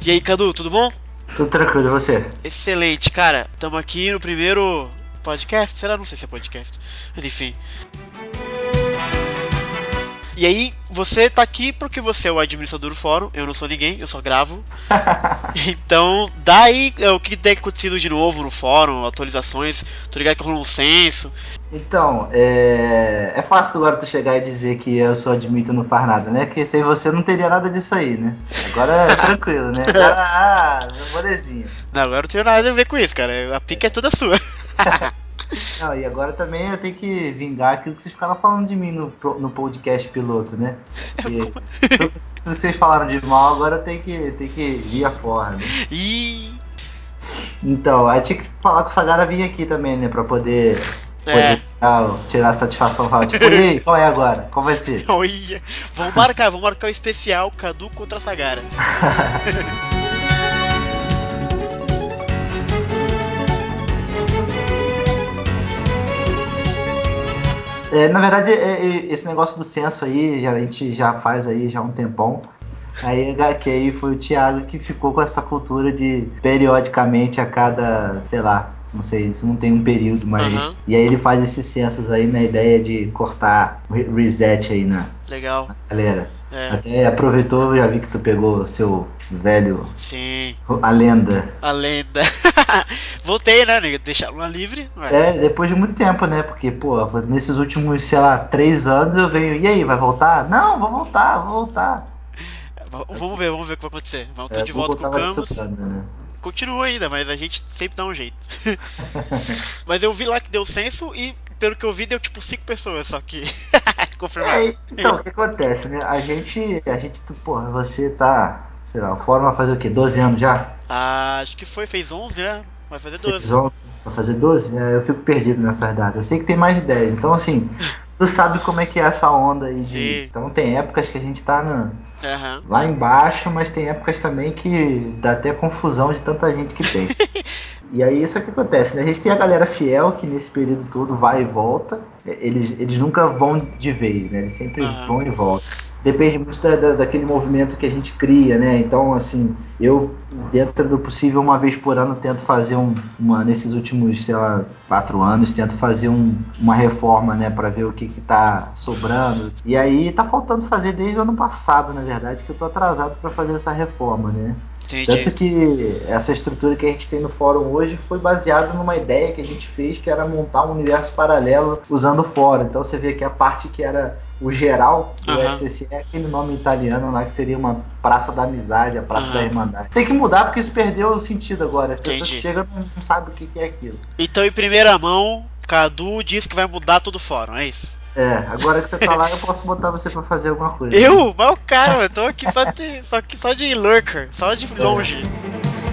E aí, Cadu, tudo bom? Tudo tranquilo, e você? Excelente, cara. Estamos aqui no primeiro podcast. Será? Não sei se é podcast. Mas enfim. E aí, você tá aqui porque você é o administrador do fórum. Eu não sou ninguém, eu só gravo. Então, dá aí o que tem acontecido de novo no fórum, atualizações. Tô ligado que rolou um censo. Então, é fácil agora tu chegar e dizer que eu sou admin e não faz nada, né? Porque sem você não teria nada disso aí, né? Agora é tranquilo, né? Agora, molezinha. Não, agora não tenho nada a ver com isso, cara. A pica é toda sua. Não, e agora também eu tenho que vingar aquilo que vocês ficaram falando de mim no podcast piloto, né? Porque tudo que vocês falaram de mal, agora tem que ir a porra, né? Ih. Então, aí tinha que falar com o Sagara vir aqui também, né? Pra poder É. tirar a satisfação. Falar, tipo, e aí, qual é agora? Qual vai ser? Olha. Vamos marcar o especial Cadu contra a Sagara. Na verdade, esse negócio do censo aí, a gente já faz aí já há um tempão. Que aí foi o Thiago que ficou com essa cultura de periodicamente a cada, sei lá, não sei, isso não tem um período, Aham. mas. E aí ele faz esses censos aí na ideia de cortar reset aí na Legal. galera. É. Até aproveitou, já vi que tu pegou seu velho, Sim. a lenda. A lenda. Voltei, né, nego? Deixaram lá livre. Ué. Depois de muito tempo, né? Porque, pô, nesses últimos, sei lá, 3 anos eu venho, e aí, vai voltar? Não, vou voltar, vou voltar. Vamos ver o que vai acontecer. Vamos, tô É, de Google volta com o tava te Camus. sugando, né? Continua ainda, mas a gente sempre dá um jeito. Mas eu vi lá que deu censo e, pelo que eu vi, deu tipo 5 pessoas, só que. Confirmado. Então, o que acontece, né? Porra, você tá, sei lá, o fórum vai fazer o quê? 12 anos já? Ah, acho que fez 11, né? Vai fazer Fez 12. 11, vai fazer 12? Eu fico perdido nessas datas. Eu sei que tem mais de 10. Então, assim, tu sabe como é que é essa onda aí de. Sim. Então, tem épocas que a gente tá Aham. lá embaixo, mas tem épocas também que dá até confusão de tanta gente que tem. E aí isso é que acontece, né? A gente tem a galera fiel que nesse período todo vai e volta. Eles nunca vão de vez, né? Eles sempre Aham. vão e voltam. Depende muito daquele movimento que a gente cria, né? Então, assim, eu, dentro do possível, uma vez por ano, tento fazer nesses últimos, sei lá, 4 anos, tento fazer uma reforma, né? Pra ver o que tá sobrando. E aí tá faltando fazer desde o ano passado, na verdade, que eu tô atrasado para fazer essa reforma, né? Entendi. Tanto que essa estrutura que a gente tem no fórum hoje foi baseada numa ideia que a gente fez, que era montar um universo paralelo usando o fórum. Então você vê que a parte que era o geral do Aham. SSE é aquele nome italiano lá que seria uma Praça da Amizade, a Praça da Aham. Irmandade. Tem que mudar porque isso perdeu o sentido agora. As pessoas que Entendi. chegam não sabem o que é aquilo. Então, em primeira mão, Cadu diz que vai mudar todo o fórum, é isso? Agora que você tá lá, eu posso botar você para fazer alguma coisa, né? Eu? Mas o cara, eu tô aqui só de lurker, só de longe. É.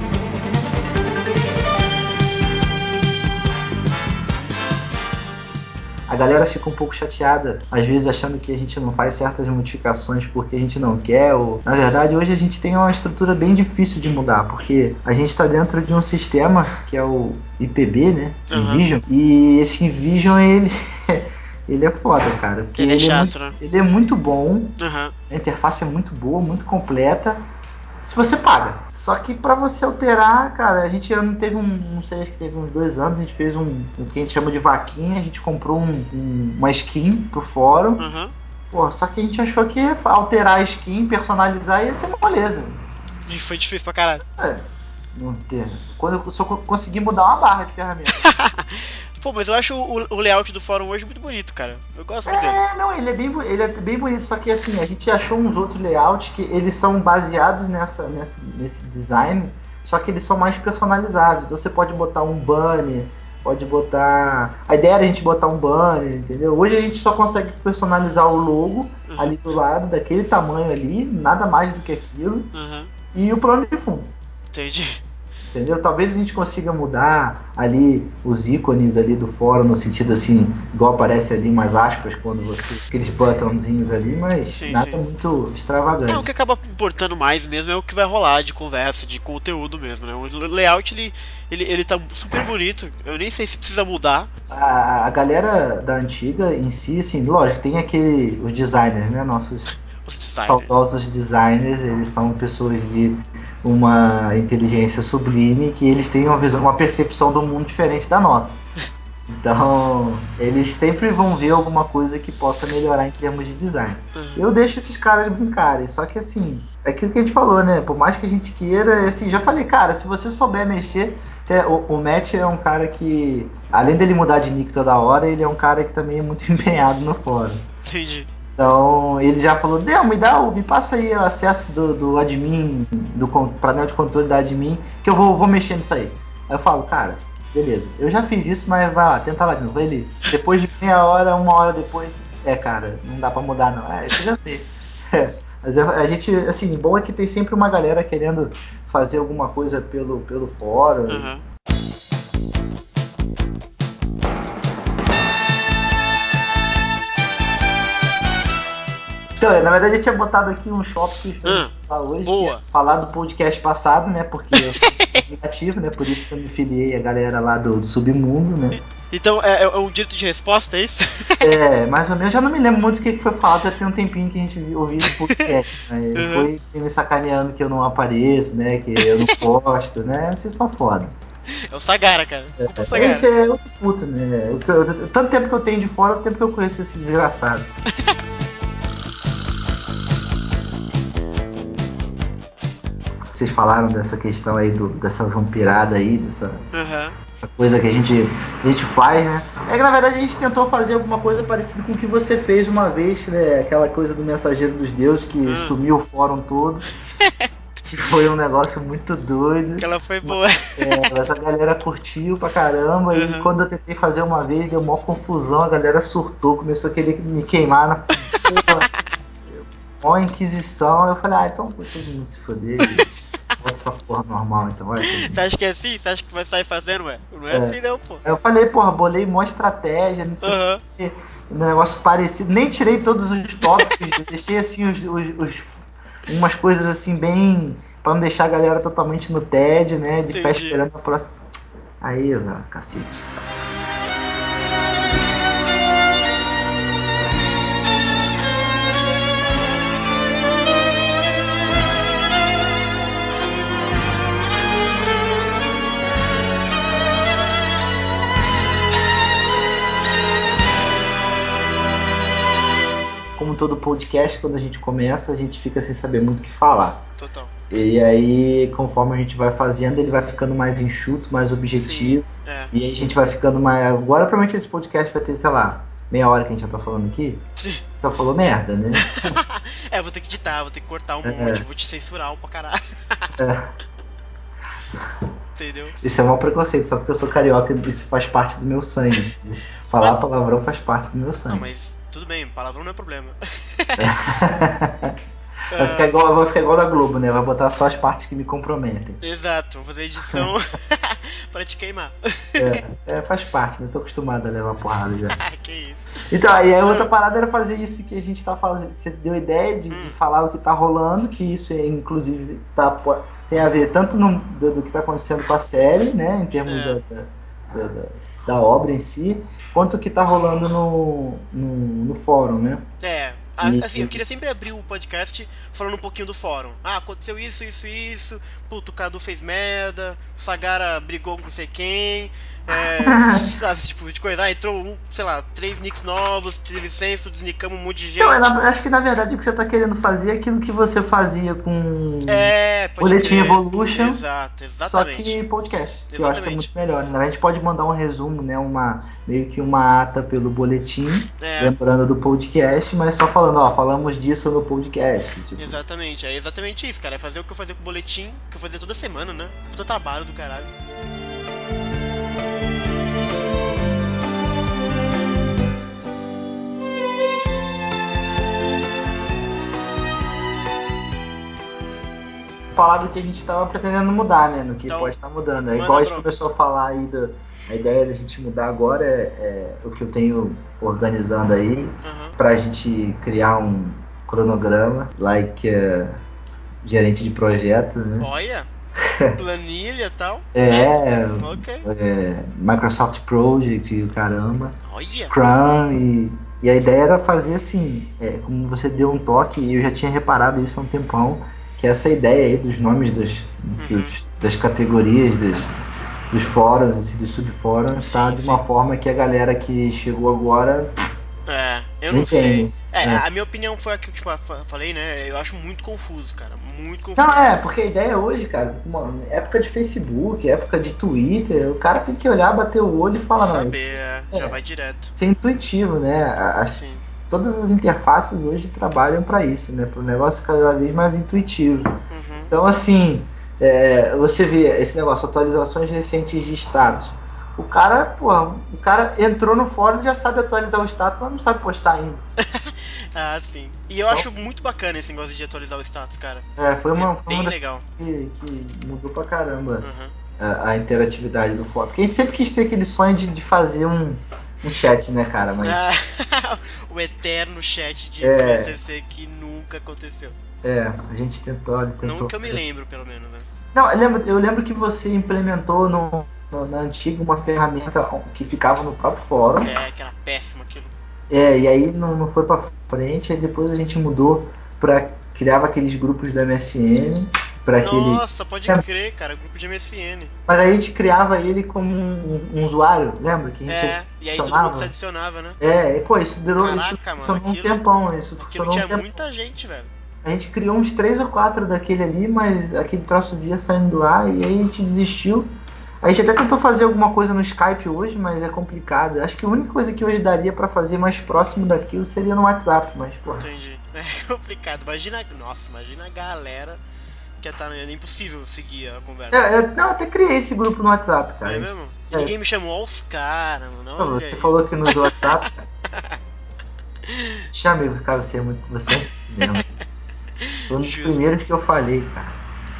A galera fica um pouco chateada, às vezes achando que a gente não faz certas modificações porque a gente não quer. Ou... Na verdade, hoje a gente tem uma estrutura bem difícil de mudar, porque a gente está dentro de um sistema que é o IPB, né? Aham. InVision. E esse InVision, ele, ele é foda, cara, porque Ele é chato, né? ele é muito bom, Aham. a interface é muito boa, muito completa, se você paga. Só que para você alterar, cara, a gente não teve não sei, acho que teve uns 2 anos, a gente fez o que a gente chama de vaquinha, a gente comprou uma skin pro fórum. Aham. Pô, só que a gente achou que alterar a skin, personalizar ia ser moleza. E foi difícil pra caralho. É, não ter. Quando eu só consegui mudar uma barra de ferramenta. Pô, mas eu acho o layout do fórum hoje muito bonito, cara. Eu gosto muito dele. Não, ele é bem bonito, só que assim, a gente achou uns outros layouts que eles são baseados nesse design, só que eles são mais personalizáveis. Então você pode botar um banner, pode botar. A ideia era a gente botar um banner, entendeu? Hoje a gente só consegue personalizar o logo Aham. ali do lado, daquele tamanho ali, nada mais do que aquilo, Aham. e o plano de fundo. Entendi. Entendeu? Talvez a gente consiga mudar ali os ícones ali do fórum, no sentido assim, igual aparece ali umas aspas quando você. Aqueles botãozinhos ali, mas Sim, nada sim. muito É, o que extravagante. acaba importando mais mesmo é o que vai rolar de conversa, de conteúdo mesmo, né? O layout, ele tá super bonito. Eu nem sei se precisa mudar. A galera da antiga em si, assim, lógico, tem os designers, né? Nossos Os designers. saudosos designers, eles são pessoas de uma inteligência sublime, que eles têm uma visão, uma percepção do mundo diferente da nossa. Então, eles sempre vão ver alguma coisa que possa melhorar em termos de design. Eu deixo esses caras brincarem, só que assim, é aquilo que a gente falou, né? Por mais que a gente queira, assim, já falei, cara, se você souber mexer, o Matt é um cara que, além dele mudar de nick toda hora, ele é um cara que também é muito empenhado no fórum. Entendi. Então, ele já falou, me passa aí o acesso do admin, do painel de controle da admin, que eu vou mexer nisso aí. Aí eu falo, cara, beleza, eu já fiz isso, mas vai lá, tenta lá de novo. Vai ali. Depois de meia hora, uma hora depois, cara, não dá pra mudar não. Isso eu já sei. Mas a gente, assim, bom é que tem sempre uma galera querendo fazer alguma coisa pelo fórum. Uhum. Então, na verdade eu tinha botado aqui um tópico que eu ia falar hoje, boa. que é falar do podcast passado, né? Porque eu sou negativo, né? Por isso que eu me filiei a galera lá do Submundo, né? Então é um direito de resposta, é isso? Mais ou menos. Eu já não me lembro muito o que foi falado, já tem um tempinho que a gente ouviu esse podcast. Né? Foi me sacaneando que eu não apareço, né? Que eu não posto, né? Vocês são foda. É o Sagara, cara. Culpa o Sagara. Esse é outro puto, né? Tanto tempo que eu tenho de fora, o tempo que eu conheço esse desgraçado. Vocês falaram dessa questão aí, dessa vampirada aí, dessa coisa que a gente faz, né? É que na verdade a gente tentou fazer alguma coisa parecida com o que você fez uma vez, né? Aquela coisa do Mensageiro dos Deuses que sumiu o fórum todo. Que foi um negócio muito doido. Aquela foi boa. Mas a galera curtiu pra caramba. E quando eu tentei fazer uma vez, deu maior confusão, a galera surtou, começou a querer me queimar na porra. Mó inquisição. Eu falei, então todo mundo se foder. Bota essa porra normal, então. Você acha que é assim? Você acha que vai sair fazendo, ué? Não é assim não, pô. Eu falei, porra, bolei mó estratégia, não sei o que. Um negócio parecido. Nem tirei todos os tópicos, deixei assim umas coisas assim bem. Pra não deixar a galera totalmente no TED, né? De pé esperando a próxima. Aí, cacete. Como todo podcast, quando a gente começa, a gente fica sem saber muito o que falar. Total. E aí, conforme a gente vai fazendo, ele vai ficando mais enxuto, mais objetivo. Sim, E aí a gente vai ficando mais. Agora, provavelmente, esse podcast vai ter, sei lá, meia hora que a gente já tá falando aqui. Sim. Só falou merda, né? Vou ter que editar, vou ter que cortar um monte, vou te censurar pra caralho. Entendeu? Isso é um mau preconceito, só porque eu sou carioca, isso faz parte do meu sangue. Falar palavrão faz parte do meu sangue. Não, mas tudo bem, palavrão não é problema. Vai ficar igual da Globo, né? Vai botar só as partes que me comprometem. Exato, vou fazer edição pra te queimar. Faz parte, né? Tô acostumado a levar porrada já. Que isso. Então, aí a outra parada era fazer isso que a gente tá fazendo. Você deu a ideia de falar o que tá rolando, que isso inclusive tem a ver tanto do que tá acontecendo com a série, né? Em termos da obra em si, quanto o que tá rolando no fórum, né? Assim, eu queria sempre abrir o podcast falando um pouquinho do fórum. Aconteceu isso. Puto, o Cadu fez merda, o Sagara brigou com não sei quem, sabe, esse tipo de coisa. Entrou, sei lá, 3 nicks novos, teve censo, desnicamos um monte de Então, gente. acho que na verdade o que você tá querendo fazer é aquilo que você fazia com Pode Boletim crer. Evolution, Exato, só exatamente. que podcast, que eu acho que é muito Exatamente. melhor. Né? A gente pode mandar um resumo, né? Meio que uma ata pelo boletim, lembrando do podcast, mas só falando, falamos disso no podcast. Tipo. Exatamente, é exatamente isso, cara. É fazer o que eu fazia com o boletim, que eu fazia toda semana, né? Puta trabalho do caralho. Falar do que a gente estava pretendendo mudar, né? No que Então, pode estar mudando. É igual manda a gente bronca. começou a falar aí a ideia da gente mudar agora é o que eu tenho organizando aí para a gente criar um cronograma, like gerente de projeto, né? Olha, planilha e tal, É, métrica, ok. Microsoft Project e o caramba, Olha, Scrum e a ideia era fazer assim, como você deu um toque e eu já tinha reparado isso há um tempão, que essa ideia aí dos nomes das categorias, dos fóruns, assim, dos subfóruns, tá de uma forma que a galera que chegou agora eu não não sei. entende. A minha opinião foi a que tipo, falei, né? Eu acho muito confuso, cara. Muito Não, confuso. porque a ideia hoje, cara, uma época de Facebook, época de Twitter, o cara tem que olhar, bater o olho e falar, não, Saber, já vai direto. ser intuitivo, né? Sim. Todas as interfaces hoje trabalham para isso, né? Para o negócio cada vez mais intuitivo. Então, assim, você vê esse negócio, atualizações recentes de status. O cara entrou no fórum e já sabe atualizar o status, mas não sabe postar ainda. Sim. E eu acho muito bacana esse negócio de atualizar o status, cara. Foi uma bem das legal. que mudou pra caramba a interatividade do fórum. Porque a gente sempre quis ter aquele sonho de fazer um chat, né, cara? Mas o eterno chat de VCC que nunca aconteceu. A gente tentou. Não que eu me lembro, pelo menos, né? Não, eu lembro que você implementou na antiga uma ferramenta que ficava no próprio fórum. Que era péssimo aquilo. E aí não foi pra frente, aí depois a gente mudou pra. Criava aqueles grupos do MSN. Nossa, pode crer, cara, grupo de MSN. Mas aí a gente criava ele como um usuário, lembra? Que a gente E aí todo mundo se adicionava, né? Isso durou. Caraca, Isso mano, funcionou um tempão. aquilo tinha muita gente, velho. A gente criou uns 3 ou 4 daquele ali, mas aquele troço via saindo do ar e aí a gente desistiu. A gente até tentou fazer alguma coisa no Skype hoje, mas é complicado. Acho que a única coisa que hoje daria pra fazer mais próximo daquilo seria no WhatsApp, mas porra. Entendi. É complicado. Imagina a galera que é impossível seguir a conversa. Eu até criei esse grupo no WhatsApp, cara. É mesmo? E ninguém me chamou aos caras, mano. Olha Você aí. falou que não usou WhatsApp, cara. Chamei, cara, você é muito. Você é mesmo. Foi um dos primeiros que eu falei, cara.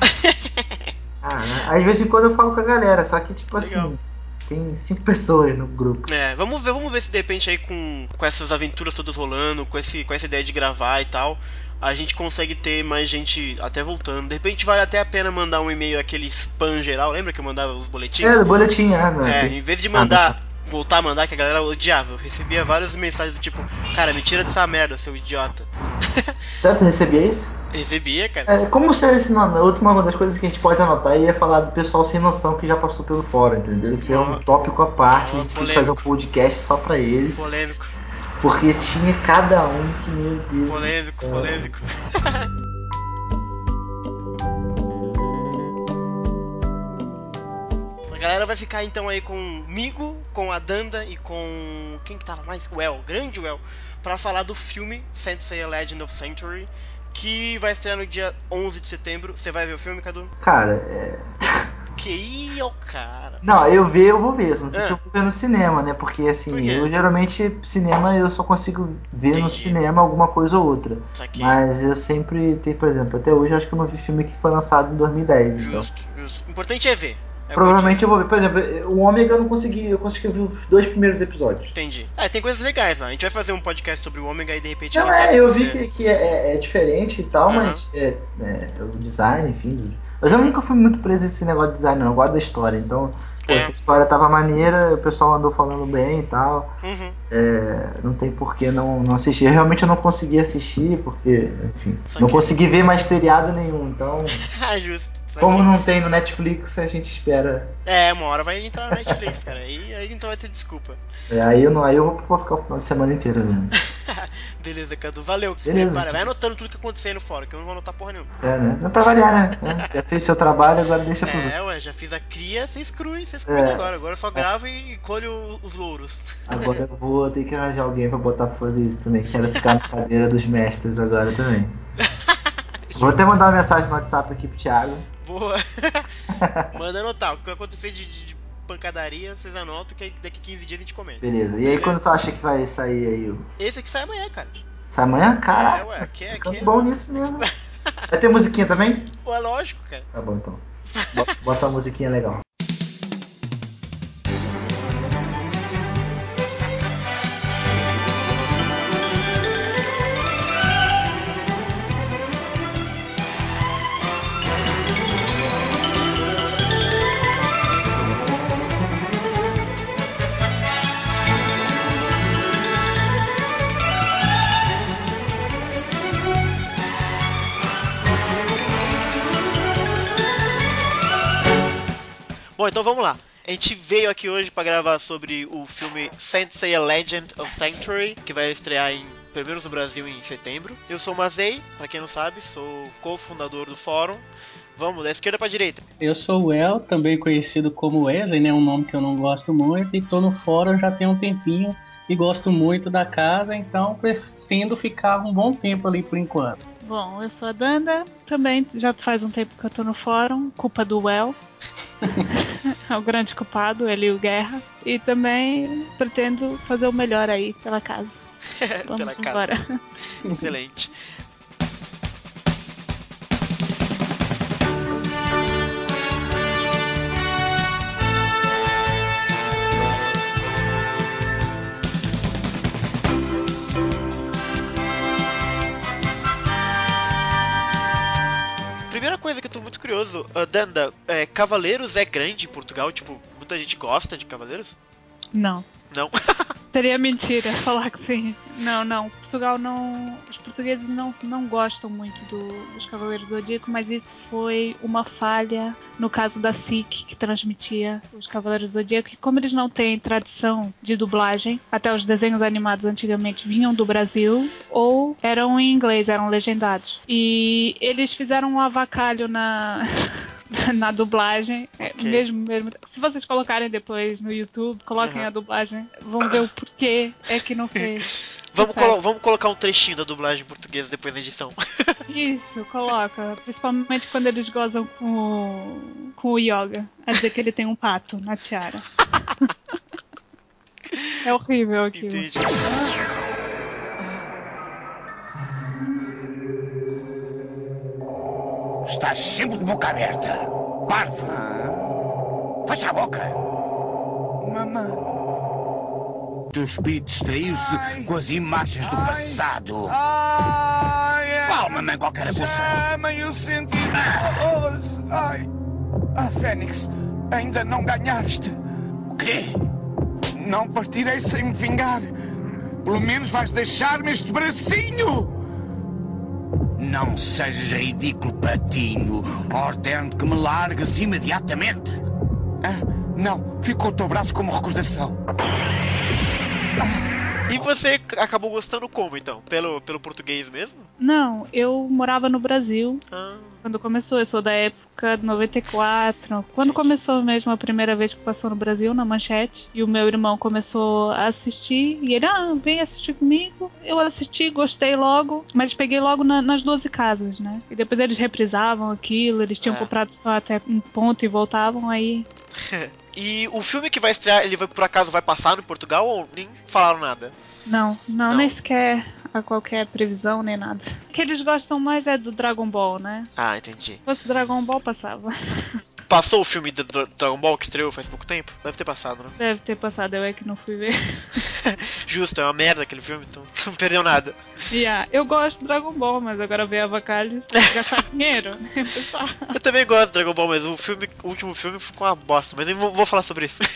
Às vezes em quando eu falo com a galera, só que tipo Legal. assim, tem 5 pessoas no grupo. Vamos ver se de repente aí com essas aventuras todas rolando, com essa ideia de gravar e tal, a gente consegue ter mais gente até voltando. De repente vale até a pena mandar um e-mail aquele spam geral, lembra que eu mandava os boletins? Do boletim, né? Em vez de voltar a mandar, que a galera odiava, eu recebia várias mensagens do tipo, cara, me tira dessa merda, seu idiota. Tanto recebia isso? Recebia, cara. Como se a última das coisas que a gente pode anotar aí é falar do pessoal sem noção que já passou pelo fórum, entendeu? Isso é um tópico à parte, a gente tem que fazer um podcast só pra eles. Polêmico. Porque tinha cada um que, meu Deus. Polêmico. A galera vai ficar então aí comigo, com a Danda e com. Quem que tava mais? O El, grande El, pra falar do filme Sensei A Legend of Century, que vai estrear no dia 11 de setembro. Você vai ver o filme, Cadu? Cara, Que o cara. Não, eu vou ver. Não sei se eu vou ver no cinema, né? Porque Por assim, quê? eu geralmente cinema eu só consigo ver no Entendi. cinema alguma coisa ou outra. Saquei. Mas eu sempre tenho, por exemplo, até hoje eu acho que eu não vi filme que foi lançado em 2010, então. Justo. O importante é ver. É o que eu Provavelmente eu disse. vou ver. Por exemplo, o Ômega eu consegui ver os 2 primeiros episódios. Entendi. Tem coisas legais lá. A gente vai fazer um podcast sobre o Ômega e de repente Não, quem sabe eu vi você. que é diferente e tal, Aham. mas o design, enfim. Mas eu nunca fui muito preso nesse negócio de design, não. Eu gosto da história. Então, se a história tava maneira, o pessoal andou falando bem e tal. Não tem por que não assistir. Realmente eu não consegui assistir, porque, enfim, não Saquei. consegui ver mais seriado nenhum. Então, Justo. como Saquei. não tem no Netflix, a gente espera. Uma hora vai entrar na Netflix, cara. Aí então vai ter desculpa. Aí eu vou ficar o final de semana inteiro vendo. Beleza, Cadu. Valeu. Se Beleza. prepara. Vai anotando tudo que acontecer aí no fórum, que eu não vou anotar porra nenhuma. Né? Não é pra variar, né? Já fez seu trabalho, agora deixa pros outros. Já fiz a cria, vocês cuidam agora. Agora eu só É, gravo e colho os louros. agora eu vou ter que arranjar alguém pra botar pra fazer isso também. Quero ficar na cadeira dos mestres agora também. Vou até Justo. mandar uma mensagem no WhatsApp aqui pro Thiago. Boa. Manda anotar. O que vai acontecer de pancadaria, vocês anotam que daqui 15 dias a gente comenta. Beleza. E aí, quando Beleza? tu acha que vai sair aí? Esse aqui sai amanhã, cara. Sai amanhã? Ué, Caraca, aqui ficando é. bom nisso mesmo. Vai ter musiquinha também? Pô, é lógico, cara. Tá bom, então. Bota uma musiquinha legal. Bom, então vamos lá. A gente veio aqui hoje pra gravar sobre o filme Saint Seiya Legend of Sanctuary, que vai estrear pelo menos no Brasil em setembro. Eu sou o Mazei, pra quem não sabe, sou cofundador do fórum. Vamos, da esquerda pra direita. Eu sou o El, também conhecido como Wesley, né? Um nome que eu não gosto muito, e tô no fórum já tem um tempinho e gosto muito da casa, então pretendo ficar um bom tempo ali por enquanto. Bom, eu sou a Danda, também já faz um tempo que eu tô no fórum, culpa do Well. É o grande culpado, ele e o Guerra. E também pretendo fazer o melhor aí pela casa. Vamos Pela embora. casa. Excelente. Primeira coisa que eu tô muito curioso, Danda, Cavaleiros é grande em Portugal? Tipo, muita gente gosta de Cavaleiros? Não. Não? Seria mentira falar que sim. Não. Portugal não. Os portugueses não gostam muito dos Cavaleiros do Zodíaco, mas isso foi uma falha no caso da SIC, que transmitia os Cavaleiros do Zodíaco. E como eles não têm tradição de dublagem, até os desenhos animados antigamente vinham do Brasil ou eram em inglês, eram legendados. E eles fizeram um avacalho na dublagem, Ok. mesmo. Se vocês colocarem depois no YouTube, coloquem a dublagem, vão ver o porquê é que não fez. Vamos colocar um trechinho da dublagem portuguesa depois da edição. Isso, coloca. Principalmente quando eles gozam com o Yoga. A dizer que ele tem um pato na tiara. É horrível aquilo. Entendi. Estás sempre de boca aberta. Parvo! Fecha a boca! Mamãe. O teu espírito distraiu-se com as imagens do passado. Qual, mamãe, qualquer acusa? Chamem o sentido doloroso. Ai. Ah, Fênix, ainda não ganhaste. O quê? Não partirei sem me vingar. Pelo menos vais deixar-me este bracinho. Não sejas ridículo, patinho. Ordeno que me largues imediatamente. Ah, não, ficou o teu braço como recordação. E você acabou gostando como, então? Pelo português mesmo? Não, eu morava no Brasil Ah, quando começou. Eu sou da época de 94. Quando Entendi. começou mesmo a primeira vez que passou no Brasil, na Manchete. E o meu irmão começou a assistir. E ele, vem assistir comigo. Eu assisti, gostei logo. Mas peguei logo nas 12 casas, né? E depois eles reprisavam aquilo. Eles tinham comprado só até um ponto e voltavam aí. E o filme que vai estrear, ele vai, por acaso vai passar no Portugal ou nem falaram nada? Não, Não. nem sequer a qualquer previsão nem nada. O que eles gostam mais é do Dragon Ball, né? Ah, entendi. Se fosse Dragon Ball, passava. Passou o filme do Dragon Ball que estreou faz pouco tempo? Deve ter passado, né? Deve ter passado, eu é que não fui ver. Justo, é uma merda aquele filme, então não perdeu nada. Eu gosto de Dragon Ball, mas agora ver avacalhos, gastar dinheiro, né? Pessoal. Eu também gosto de Dragon Ball, mas o último filme ficou uma bosta, mas eu vou falar sobre isso.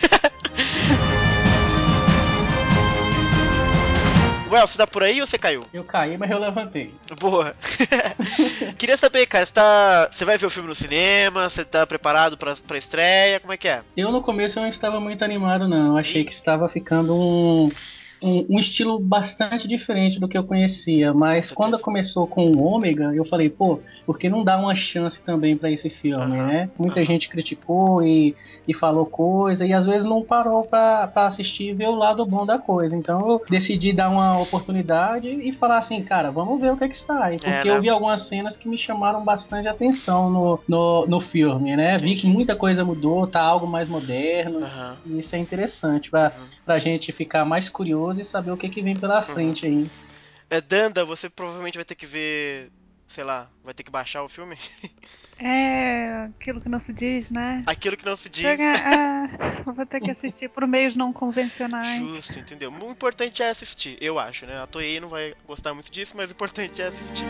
Well, você tá por aí ou você caiu? Eu caí, mas eu levantei. Boa. Queria saber, cara, você vai ver o filme no cinema? Você tá preparado pra estreia? Como é que é? Eu no começo eu não estava muito animado não, eu achei que estava ficando um estilo bastante diferente do que eu conhecia, mas quando começou com o Ômega, eu falei, pô, por que não dar uma chance também para esse filme, né? Muita gente criticou e falou coisa, e às vezes não parou para assistir e ver o lado bom da coisa, então eu decidi dar uma oportunidade e falar assim, cara, vamos ver o que é que sai, porque eu vi algumas cenas que me chamaram bastante atenção no filme, né? Vi que muita coisa mudou, tá algo mais moderno, e isso é interessante pra gente ficar mais curioso e saber o que vem pela frente aí. Danda, você provavelmente vai ter que ver, sei lá, vai ter que baixar o filme? É aquilo que não se diz, né? Aquilo que não se diz. Vou ter que assistir por meios não convencionais. Justo, entendeu? O importante é assistir, eu acho, né? A Toei não vai gostar muito disso, mas o importante é assistir.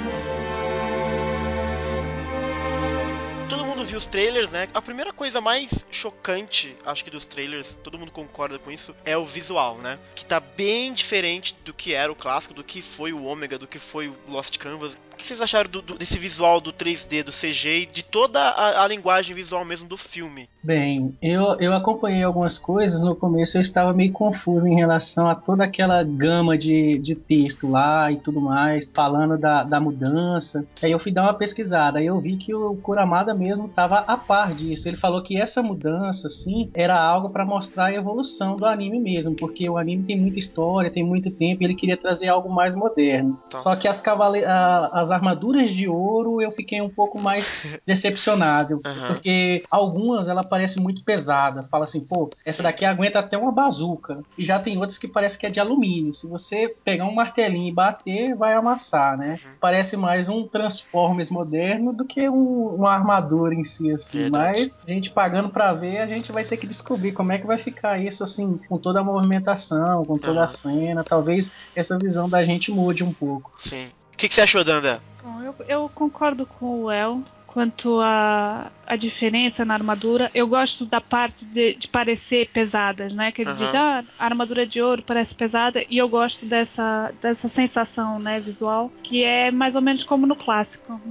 Todo mundo viu os trailers, né? A primeira coisa mais chocante, acho que dos trailers, todo mundo concorda com isso, é o visual, né? Que tá bem diferente do que era o clássico, do que foi o Ômega, do que foi o Lost Canvas, que vocês acharam desse visual do 3D, do CG e de toda a linguagem visual mesmo do filme? Bem, eu acompanhei algumas coisas. No começo eu estava meio confuso em relação a toda aquela gama de texto lá e tudo mais, falando da mudança. Aí eu fui dar uma pesquisada, aí eu vi que o Kuramada mesmo estava a par disso. Ele falou que essa mudança, assim, era algo para mostrar a evolução do anime mesmo, porque o anime tem muita história, tem muito tempo, e ele queria trazer algo mais moderno. Tá. Só que as armaduras de ouro eu fiquei um pouco mais decepcionado, porque algumas ela parece muito pesada. Fala assim, pô, essa daqui aguenta até uma bazuca. E já tem outras que parece que é de alumínio. Se você pegar um martelinho e bater, vai amassar, né? Parece mais um Transformers moderno do que uma armadura em si, assim. Verdade. Mas a gente pagando pra ver, a gente vai ter que descobrir como é que vai ficar isso, assim, com toda a movimentação, com toda a cena. Talvez essa visão da gente mude um pouco. Sim. O que você achou, Danda? Bom, eu concordo com o El quanto a diferença na armadura. Eu gosto da parte de parecer pesadas, né? Que ele diz, a armadura de ouro parece pesada, e eu gosto dessa sensação, né, visual, que é mais ou menos como no clássico.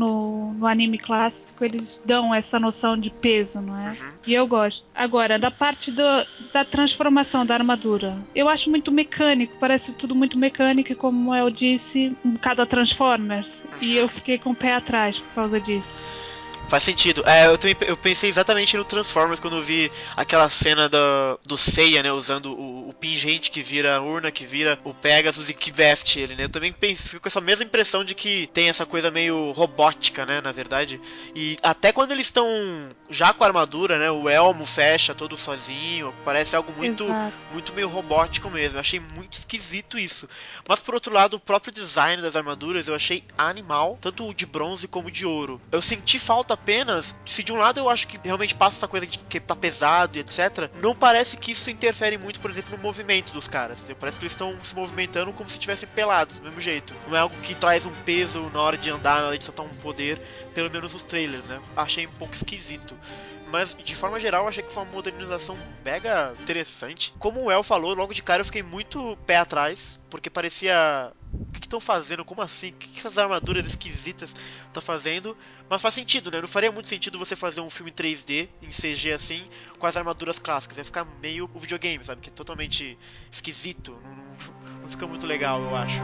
No anime clássico, eles dão essa noção de peso, não é? E eu gosto. Agora, da parte da transformação da armadura, eu acho muito mecânico, parece tudo muito mecânico, e como eu disse, um bocado a Transformers. E eu fiquei com o pé atrás por causa disso. Faz sentido. Eu pensei exatamente no Transformers quando eu vi aquela cena do Seiya, né, usando o pingente que vira a urna, que vira o Pegasus e que veste ele, né? Eu também fico com essa mesma impressão de que tem essa coisa meio robótica, né, na verdade. E até quando eles estão já com a armadura, né, o elmo fecha todo sozinho, parece algo muito meio robótico mesmo. Eu achei muito esquisito isso. Mas por outro lado, o próprio design das armaduras eu achei animal, tanto o de bronze como o de ouro. Eu senti falta apenas, se de um lado eu acho que realmente passa essa coisa de que tá pesado e etc, não parece que isso interfere muito, por exemplo, no movimento dos caras, entendeu? Parece que eles estão se movimentando como se estivessem pelados, do mesmo jeito. Não é algo que traz um peso na hora de andar, na hora de soltar um poder, pelo menos nos trailers, né? Achei um pouco esquisito. Mas, de forma geral, eu achei que foi uma modernização mega interessante. Como o El falou, logo de cara eu fiquei muito pé atrás, porque parecia... O que estão fazendo? Como assim? O que essas armaduras esquisitas estão fazendo? Mas faz sentido, né? Não faria muito sentido você fazer um filme 3D em CG assim, com as armaduras clássicas. Ia ficar meio o videogame, sabe? Que é totalmente esquisito. Não fica muito legal, eu acho.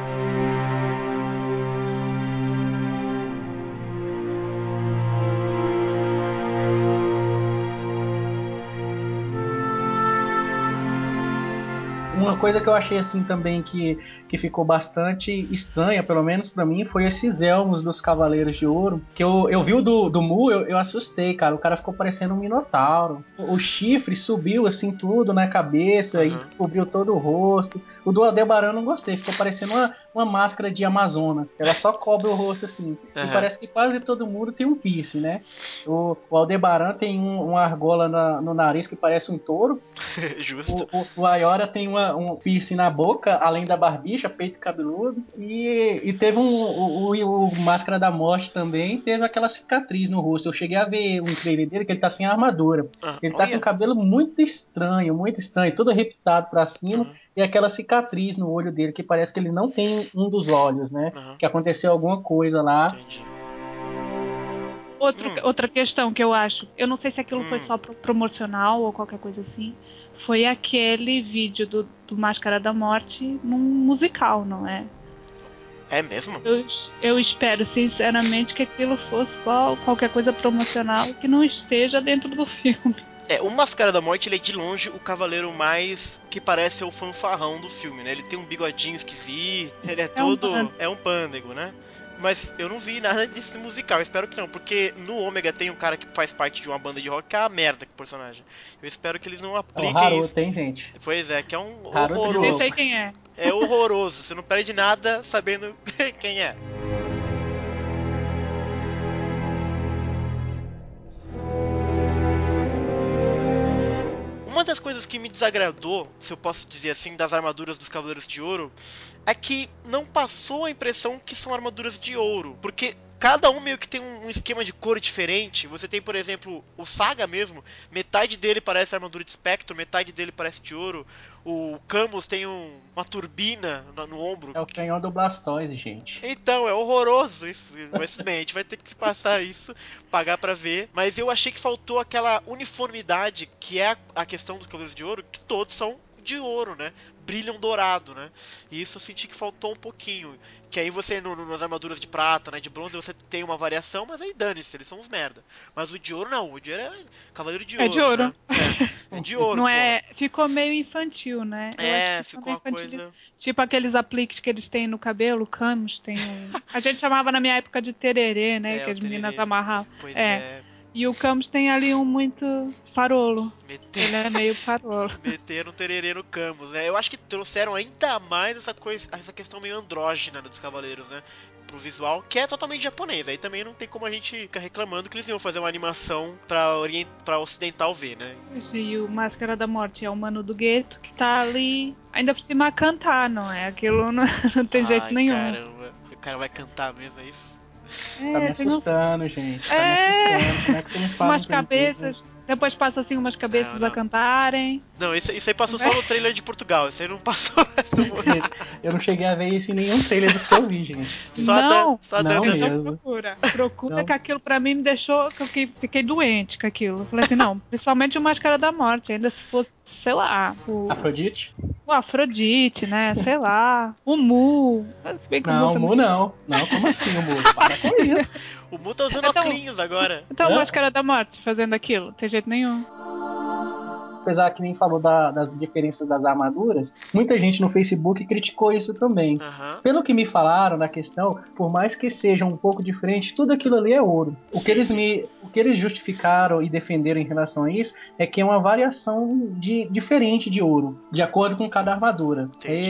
Uma coisa que eu achei assim também que ficou bastante estranha, pelo menos pra mim, foi esses elmos dos Cavaleiros de Ouro. Que eu vi o do Mu, eu assustei, cara. O cara ficou parecendo um minotauro. O chifre subiu assim tudo na cabeça e cobriu todo o rosto. O do Aldebaran eu não gostei, ficou parecendo uma máscara de Amazona. Ela só cobre o rosto assim. E parece que quase todo mundo tem um piercing, né? O Aldebaran tem uma argola no nariz que parece um touro. Justo. O Ayora tem um piercing na boca, além da barbicha, peito cabeludo. E teve o Máscara da Morte também, teve aquela cicatriz no rosto. Eu cheguei a ver um trailer dele que ele tá sem armadura. Ele tá com o cabelo muito estranho, todo arrebitado pra cima. E aquela cicatriz no olho dele, que parece que ele não tem um dos olhos, né? Que aconteceu alguma coisa lá. Entendi. Outra questão que eu acho, eu não sei se aquilo foi só promocional ou qualquer coisa assim, foi aquele vídeo do Máscara da Morte num musical, não é? É mesmo? Eu espero sinceramente que aquilo fosse qualquer coisa promocional que não esteja dentro do filme. O Máscara da Morte, ele é de longe o cavaleiro mais que parece o fanfarrão do filme, né? Ele tem um bigodinho esquisito, ele é todo... É um pândego, né? Mas eu não vi nada desse musical, eu espero que não, porque no Ômega tem um cara que faz parte de uma banda de rock que é uma merda com o personagem. Eu espero que eles não apliquem o Haruto, isso. hein, gente? Pois é, que é um Haruto horroroso. Nem sei quem é. É horroroso, você não perde nada sabendo quem é. Uma das coisas que me desagradou, se eu posso dizer assim, das armaduras dos Cavaleiros de Ouro, é que não passou a impressão que são armaduras de ouro, porque cada um meio que tem um esquema de cor diferente. Você tem, por exemplo, o Saga mesmo, metade dele parece armadura de espectro, metade dele parece de ouro. O Camus tem uma turbina no ombro. É o canhão do Blastoise, gente. Então, é horroroso isso. Mas tudo bem, a gente vai ter que passar isso, pagar pra ver. Mas eu achei que faltou aquela uniformidade, que é a questão dos Cavaleiros de Ouro, que todos são de ouro, né? Brilham dourado, né? E isso eu senti que faltou um pouquinho. Que aí você, nas armaduras de prata, né? De bronze, você tem uma variação, mas aí dane-se, eles são uns merda. Mas o de ouro não, o de ouro é Cavaleiro de Ouro. É de ouro. Né? É de ouro, Não pô. é, ficou meio infantil, né? Eu acho que ficou uma coisa... Tipo aqueles apliques que eles têm no cabelo, Camus tem um... A gente chamava na minha época de tererê, né? Que as meninas amarravam. Pois é. E o Camus tem ali um muito farolo. Ele é meio farolo. Meteram tererê no Camus, né? Eu acho que trouxeram ainda mais essa questão meio andrógena dos Cavaleiros, né? Pro visual, que é totalmente japonês. Aí também não tem como a gente ficar reclamando que eles iam fazer uma animação pra ocidental ver, né? E o Máscara da Morte é o mano do gueto que tá ali, ainda por cima a cantar, não é? Aquilo não tem jeito nenhum. Caramba, o cara vai cantar mesmo, é isso? Tá me assustando, gente. Tá me assustando. Como é que você me fala? Umas cabeças. Depois passa assim umas cabeças a cantarem. Não, isso aí passou só no trailer de Portugal. Isso aí não passou no resto do mundo. Eu não cheguei a ver isso em nenhum trailer dos que eu vi, gente. Não mesmo. Procura que aquilo pra mim me deixou que eu fiquei doente com aquilo. Falei assim, não, principalmente o Máscara da Morte, ainda se fosse, sei lá, Afrodite? O Afrodite, né? Sei lá. O Mu. Se bem que não, o Mu não. Não, como assim o Mu? Para com isso. O Mu tá usando óculos agora. Então o Máscara da Morte fazendo aquilo, tem jeito nenhum. Apesar que nem falou das diferenças das armaduras, muita gente no Facebook criticou isso também. Pelo que me falaram na questão, por mais que seja um pouco diferente, tudo aquilo ali é ouro. O que eles justificaram e defenderam em relação a isso é que é uma variação diferente de ouro, de acordo com cada armadura.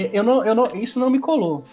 Isso não me colou.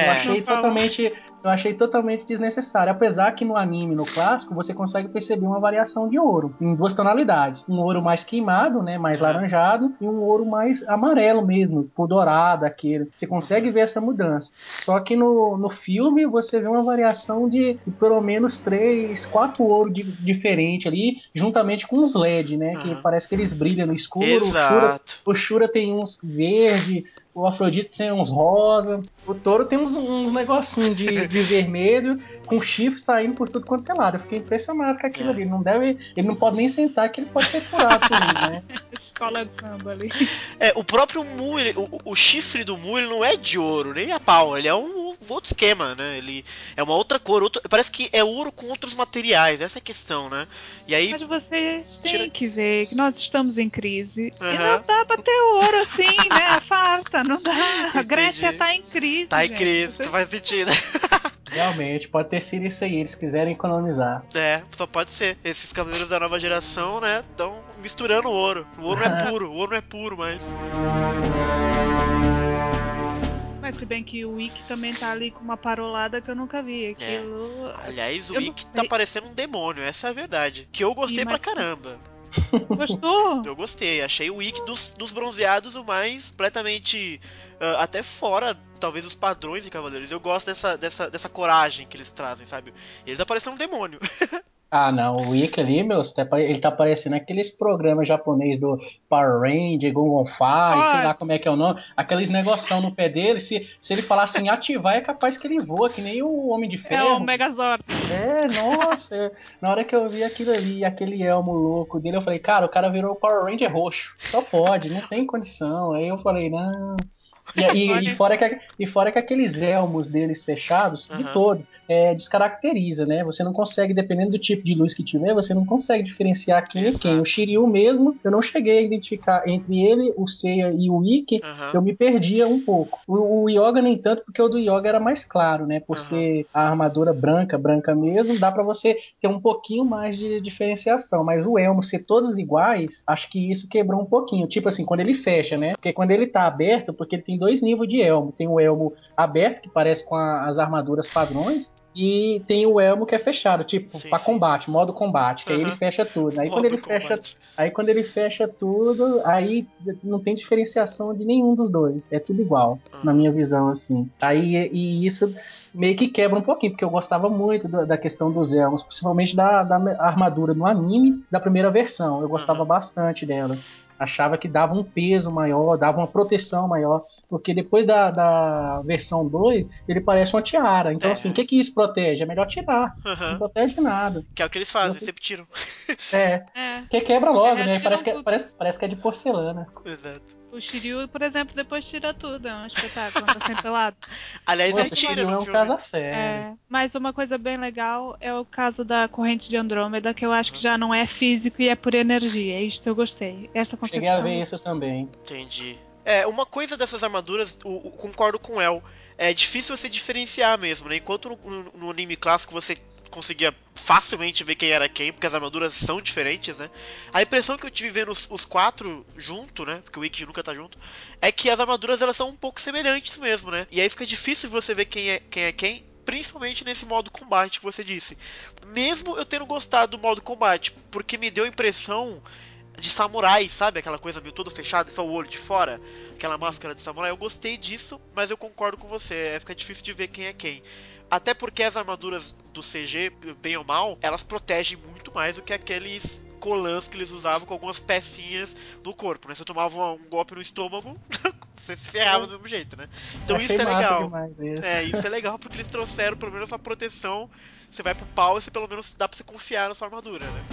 Eu achei totalmente desnecessário. Apesar que no anime, no clássico, você consegue perceber uma variação de ouro em duas tonalidades. Um ouro mais queimado, né, mais laranjado, e um ouro mais amarelo mesmo, por dourado, aquele. Você consegue ver essa mudança. Só que no filme você vê uma variação de pelo menos 3, 4 ouros diferentes ali, juntamente com os LED, né, que parece que eles brilham no escuro. Exato. O Shura tem uns verde, o Afrodite tem uns rosa, o Touro tem uns negocinhos de vermelho, com chifre saindo por tudo quanto é lado. Eu fiquei impressionado com aquilo ali. Ele não pode nem sentar, que ele pode ser furado por ele, né? Escola de samba ali. O próprio Mu, o chifre do Mu, ele não é de ouro, nem a pau. Ele é um outro esquema, né? Ele é uma outra cor. Parece que é ouro com outros materiais. Essa é a questão, né? E aí, mas vocês têm que ver que nós estamos em crise. E não dá pra ter ouro assim, né? Farta, não dá. A Grécia tá em crise. Tá em crise, não faz sentido. Realmente, pode ter sido isso aí, eles quiserem economizar. Só pode ser. Esses cavaleiros da nova geração, né, estão misturando o ouro. O ouro não é puro, mas... Mas se bem que o Ikki também tá ali com uma parolada que eu nunca vi. Aquilo... Aliás, o Ikki tá parecendo um demônio, essa é a verdade. Que eu gostei pra caramba. Gostou? Eu gostei, achei o Ikki dos bronzeados o mais completamente até fora, talvez, os padrões de Cavaleiros. Eu gosto dessa coragem que eles trazem, sabe? Ele tá parecendo um demônio. Ah, não, o Ikki ali, ele tá parecendo aqueles programas japoneses do Power Ranger, Gongon Fai, sei lá como é que é o nome, aqueles negoção no pé dele, se ele falar assim, ativar, é capaz que ele voa, que nem o Homem de Ferro. É o Megazord. Nossa, na hora que eu vi aquilo ali, aquele elmo louco dele, eu falei, cara, o cara virou o Power Ranger roxo, só pode, não tem condição. Aí eu falei, não... E fora que aqueles elmos deles fechados, de todos, descaracteriza, né? Você não consegue, dependendo do tipo de luz que tiver, você não consegue diferenciar quem é quem. O Shiryu mesmo, eu não cheguei a identificar entre ele, o Seiya e o Ikki, eu me perdia um pouco. O Yoga nem tanto, porque o do Yoga era mais claro, né? Por ser a armadura branca mesmo, dá pra você ter um pouquinho mais de diferenciação. Mas o elmo ser todos iguais, acho que isso quebrou um pouquinho. Tipo assim, quando ele fecha, né? Porque quando ele tá aberto, porque ele tem 2 níveis de elmo. Tem o elmo aberto, que parece com as armaduras padrões, E tem o elmo que é fechado, tipo, Sim, pra sim. combate, modo combate, que aí ele Aham. fecha tudo. Aí Modo quando combate. ele fecha tudo, aí não tem diferenciação de nenhum dos dois. É tudo igual, na Aham. minha visão, assim. E isso meio que quebra um pouquinho, porque eu gostava muito da questão dos elmos, principalmente da armadura no anime da primeira versão. Eu gostava Aham. bastante delas. Achava que dava um peso maior, dava uma proteção maior, porque depois da versão 2 ele parece uma tiara. Então, assim, o É. que isso protege? É melhor tirar. Não Aham. protege nada. Que é o que eles Eu, fazem, sempre tiram. é, É, que quebra logo, né? retiram tudo. Parece que é de porcelana. Exato. O Shiryu, por exemplo, depois tira tudo. É um espetáculo, anda sempre pelado. Aliás, ele Nossa, o Mas uma, tira Shiryu no é um filme. caso a sério. mas uma coisa bem legal é o caso da corrente de Andrômeda, que eu acho que Uhum. já não é físico e é por energia. Isto eu gostei. Esta Cheguei a concepção. ver isso também. Entendi. Uma coisa dessas armaduras, concordo com o El. É difícil você diferenciar mesmo, né? Enquanto no anime clássico você conseguia facilmente ver quem era quem, porque as armaduras são diferentes, né? A impressão que eu tive vendo os quatro junto, né? Porque o Ikki nunca tá junto, é que as armaduras elas são um pouco semelhantes mesmo, né? E aí fica difícil você ver quem é quem, principalmente nesse modo combate que você disse. Mesmo eu tendo gostado do modo combate, porque me deu a impressão de samurai, sabe? Aquela coisa meio todo fechado, só o olho de fora, aquela máscara de samurai. Eu gostei disso, mas eu concordo com você, fica difícil de ver quem é quem. Até porque as armaduras do CG, bem ou mal, elas protegem muito mais do que aqueles colãs que eles usavam com algumas pecinhas no corpo, né? Você tomava um golpe no estômago, você se ferrava do mesmo jeito, né? Então Achei isso é massa legal. demais isso. Isso é legal porque eles trouxeram pelo menos essa proteção. Você vai pro pau e você pelo menos dá pra você confiar na sua armadura, né?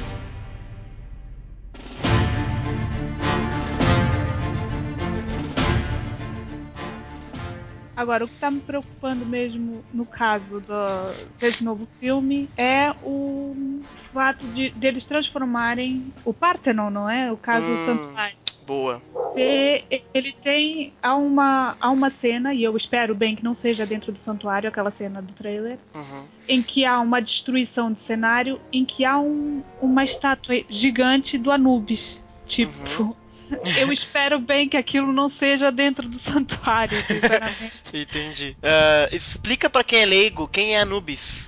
Agora, o que tá me preocupando mesmo no caso desse novo filme é o fato deles transformarem o Parthenon, não é? O caso do Santuário. Boa. Ele tem. Há uma cena, e eu espero bem que não seja dentro do santuário, aquela cena do trailer, Uhum. em que há uma destruição de cenário, em que há uma estátua gigante do Anubis. Tipo. Eu espero bem que aquilo não seja dentro do santuário, sinceramente. Entendi. Explica pra quem é leigo, quem é Anubis.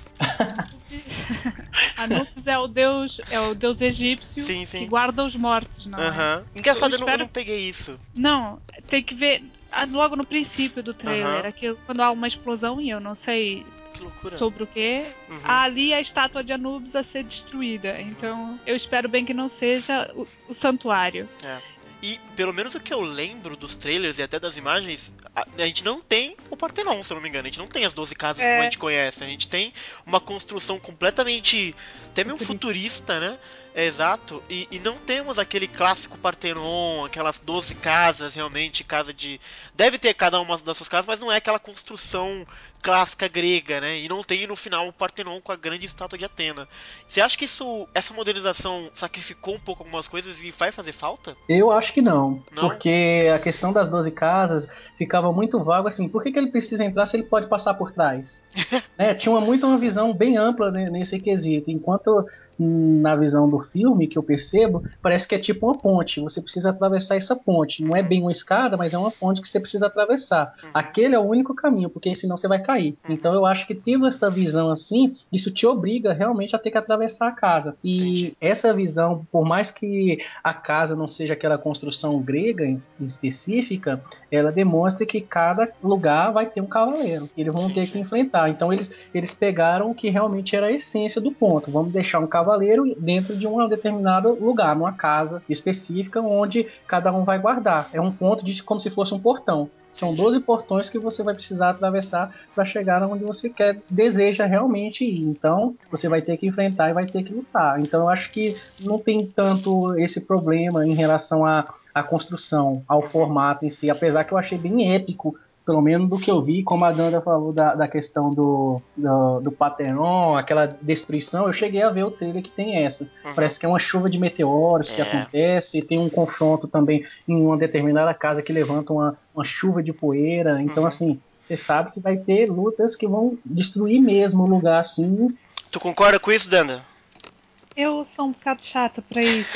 Anubis é o deus egípcio Sim, que sim. guarda os mortos, não é? Aham. Engraçado, Eu eu espero. não peguei isso. Não, tem que ver logo no princípio do trailer, Aham. aquilo, quando há uma explosão e eu não sei Que loucura. sobre o que, Uhum. há ali a estátua de Anubis a ser destruída. Então eu espero bem que não seja o santuário. E pelo menos o que eu lembro dos trailers e até das imagens, a gente não tem o Partenon, se eu não me engano. A gente não tem as 12 casas como a gente conhece. A gente tem uma construção completamente até meio futurista, né? Exato. E não temos aquele clássico Partenon, aquelas 12 casas realmente, casa de. Deve ter cada uma das suas casas, mas não é aquela construção clássica grega, né? E não tem no final o Partenon com a grande estátua de Atena. Você acha que essa modernização sacrificou um pouco algumas coisas e vai fazer falta? Eu acho que não, Não? porque a questão das 12 casas ficava muito vago assim. Por que ele precisa entrar se ele pode passar por trás? Né? Tinha muito uma visão bem ampla nesse quesito. Enquanto na visão do filme, que eu percebo, parece que é tipo uma ponte. Você precisa atravessar essa ponte. Não é bem uma escada, mas é uma ponte que você precisa atravessar. Aquele é o único caminho, porque senão você vai cair. Então eu acho que tendo essa visão assim, isso te obriga realmente a ter que atravessar a casa. E essa visão, por mais que a casa não seja aquela construção grega em específica, ela demonstra que cada lugar vai ter um cavaleiro. Eles vão ter que enfrentar. Então eles pegaram o que realmente era a essência do ponto. Vamos deixar um cavaleiro dentro de um determinado lugar, numa casa específica, onde cada um vai guardar. É um ponto de como se fosse um portão. São 12 portões que você vai precisar atravessar para chegar onde você deseja realmente ir. Então, você vai ter que enfrentar e vai ter que lutar. Então, eu acho que não tem tanto esse problema em relação à construção, ao formato em si, apesar que eu achei bem épico, pelo menos do que eu vi, como a Danda falou da questão do Parthenon, aquela destruição, eu cheguei a ver o trailer que tem essa. Parece que é uma chuva de meteoros que acontece, tem um confronto também em uma determinada casa que levanta uma chuva de poeira. Então, assim, você sabe que vai ter lutas que vão destruir mesmo o lugar, assim. Tu concorda com isso, Danda? Eu sou um bocado chata pra isso.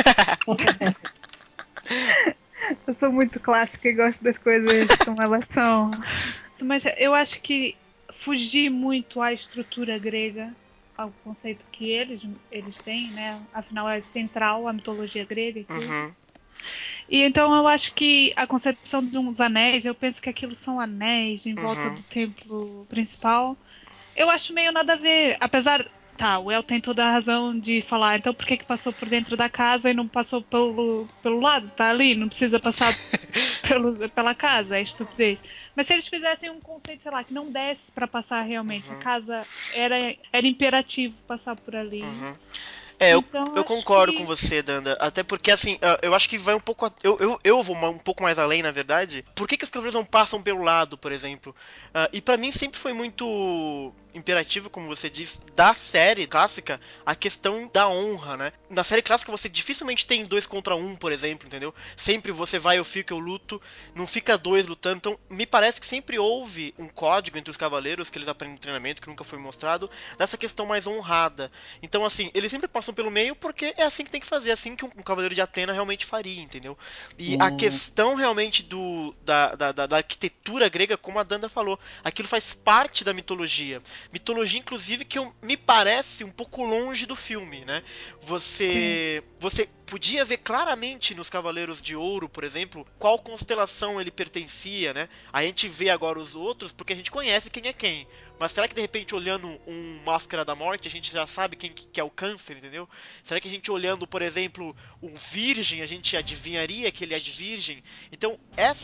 Eu sou muito clássica e gosto das coisas como elas são. Mas eu acho que fugir muito à estrutura grega, ao conceito que eles têm, né? Afinal é central a mitologia grega e tudo. Uhum. E então eu acho que a concepção de uns anéis, eu penso que aquilo são anéis em volta Uhum. do templo principal. Eu acho meio nada a ver, apesar... Tá, o El tem toda a razão de falar, então por que passou por dentro da casa e não passou pelo lado? Tá ali, não precisa passar pela casa, é estupidez. Mas se eles fizessem um conceito, sei lá, que não desse pra passar realmente, a casa era imperativo passar por ali. Uhum. Então, eu acho concordo que... com você, Danda. Até porque, assim, eu acho que vai um pouco. Eu vou um pouco mais além, na verdade. Por que os cavaleiros não passam pelo lado, por exemplo? E pra mim sempre foi muito imperativo, como você diz, da série clássica, a questão da honra, né? Na série clássica você dificilmente tem 2 contra 1, por exemplo, entendeu? Sempre você vai, eu fico, eu luto. Não fica 2 lutando. Então, me parece que sempre houve um código entre os cavaleiros que eles aprendem no treinamento, que nunca foi mostrado, dessa questão mais honrada. Então, assim, eles sempre passam pelo meio porque é assim que tem que fazer, é assim que um cavaleiro de Atena realmente faria, entendeu? E a questão realmente da arquitetura grega, como a Danda falou, aquilo faz parte da mitologia. Mitologia, inclusive, que me parece um pouco longe do filme, né? Você podia ver claramente nos Cavaleiros de Ouro, por exemplo, qual constelação ele pertencia, né? A gente vê agora os outros porque a gente conhece quem é quem. Mas será que de repente olhando um Máscara da Morte a gente já sabe quem que é o Câncer, entendeu? Será que a gente olhando, por exemplo, um Virgem, a gente adivinharia que ele é de Virgem? Então,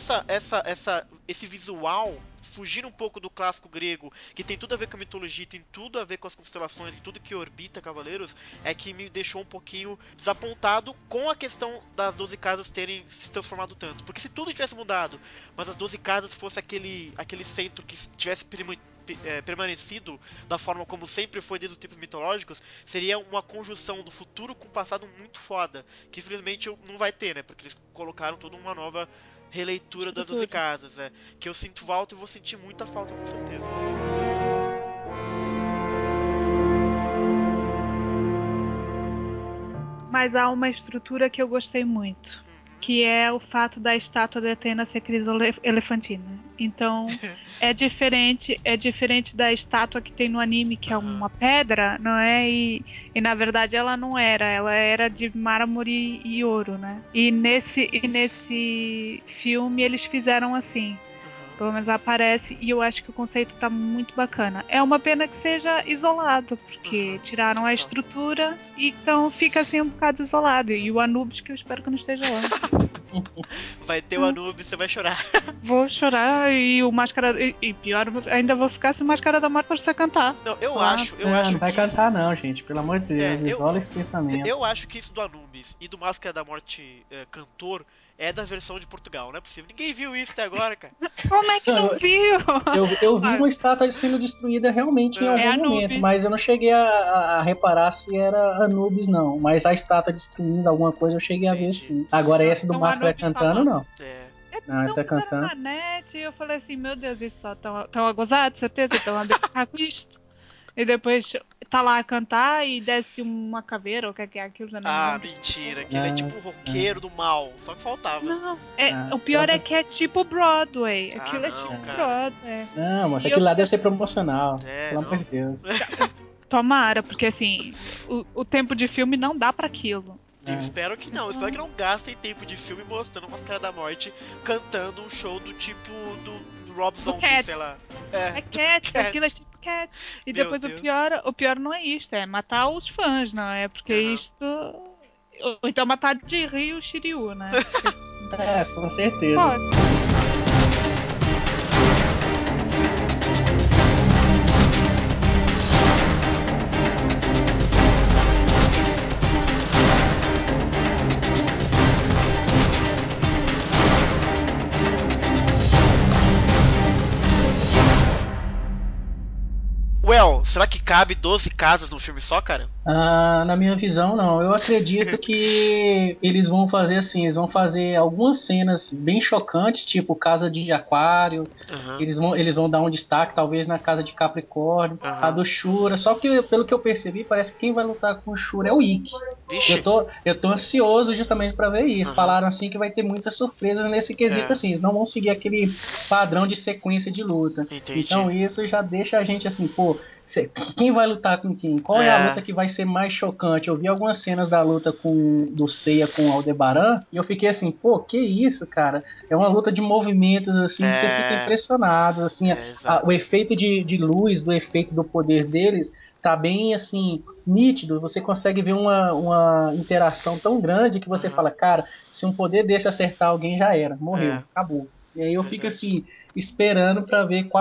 esse visual, fugir um pouco do clássico grego, que tem tudo a ver com a mitologia, tem tudo a ver com as constelações e tudo que orbita Cavaleiros, é que me deixou um pouquinho desapontado com a questão das 12 casas terem se transformado tanto. Porque se tudo tivesse mudado, mas as 12 casas fosse aquele centro que tivesse permanecido da forma como sempre foi desde os tempos mitológicos, seria uma conjunção do futuro com o passado muito foda, que infelizmente não vai ter, né? Porque eles colocaram toda uma nova releitura das 12 casas, que eu sinto falta e vou sentir muita falta, com certeza. Mas há uma estrutura que eu gostei muito, que é o fato da estátua de Atena ser elefantina. Então, é diferente da estátua que tem no anime, que é uma pedra, não é? E na verdade ela não era, ela era de mármore e ouro, né? E nesse filme eles fizeram assim. Pelo menos aparece, e eu acho que o conceito tá muito bacana. É uma pena que seja isolado, porque tiraram a estrutura, e então fica assim um bocado isolado. E o Anubis, que eu espero que não esteja lá. Vai ter o Anubis, você vai chorar. Vou chorar, e o Máscara... E pior, ainda vou ficar sem Máscara da Morte pra você cantar. Não, eu acho não vai cantar não, gente. Pelo amor de Deus, isola esse pensamento. Eu acho que isso do Anubis e do Máscara da Morte cantor é da versão de Portugal, não é possível. Ninguém viu isso até agora, cara. Como é que não viu? Eu vi uma estátua sendo destruída realmente em algum momento, mas eu não cheguei a reparar se era Anubis, não. Mas a estátua destruindo alguma coisa eu cheguei a ver sim. Agora essa do Máscara cantando, não. Não, essa cantando. Na net, eu falei assim, meu Deus, isso só tão a gozar, de certeza, estão a brincar com isto. E depois tá lá a cantar e desce uma caveira, ou o que é aquilo, já não lembro. Mentira, que ele é tipo um roqueiro do mal, só que faltava. Não, o pior é que é tipo Broadway, aquilo é tipo Broadway. Não, mas aquilo lá deve ser promocional, pelo amor de Deus. Tomara, porque assim, o tempo de filme não dá pra aquilo. Eu espero que não, espero que não gastem tempo de filme mostrando Máscara da Morte cantando um show do tipo do Rob Zombie, sei lá. É Cats, aquilo é tipo Cats. E Meu depois Deus. o pior não é isto, é matar os fãs, não é? Porque isto... Ou então matar de Rio Shiryu, né? Porque... com certeza. Pode. Será que cabe 12 casas num filme só, cara? Na minha visão, não. Eu acredito que eles vão fazer assim, eles vão fazer algumas cenas bem chocantes, tipo Casa de Aquário. Eles vão dar um destaque, talvez, na Casa de Capricórnio, a do Shura. Só que, pelo que eu percebi, parece que quem vai lutar com o Shura é o Ikki. Vixe. Eu tô ansioso justamente pra ver isso. Falaram assim que vai ter muitas surpresas nesse quesito assim. Eles não vão seguir aquele padrão de sequência de luta. Entendi. Então isso já deixa a gente assim, pô, quem vai lutar com quem? Qual é a luta que vai ser mais chocante? Eu vi algumas cenas da luta do Seiya com o Aldebaran e eu fiquei assim, pô, que isso, cara? É uma luta de movimentos assim que você fica impressionado, assim, o efeito de luz, do efeito do poder deles tá bem assim nítido, você consegue ver uma interação tão grande que você fala, cara, se um poder desse acertar alguém já era, morreu, acabou. E aí eu fico assim, esperando para ver qual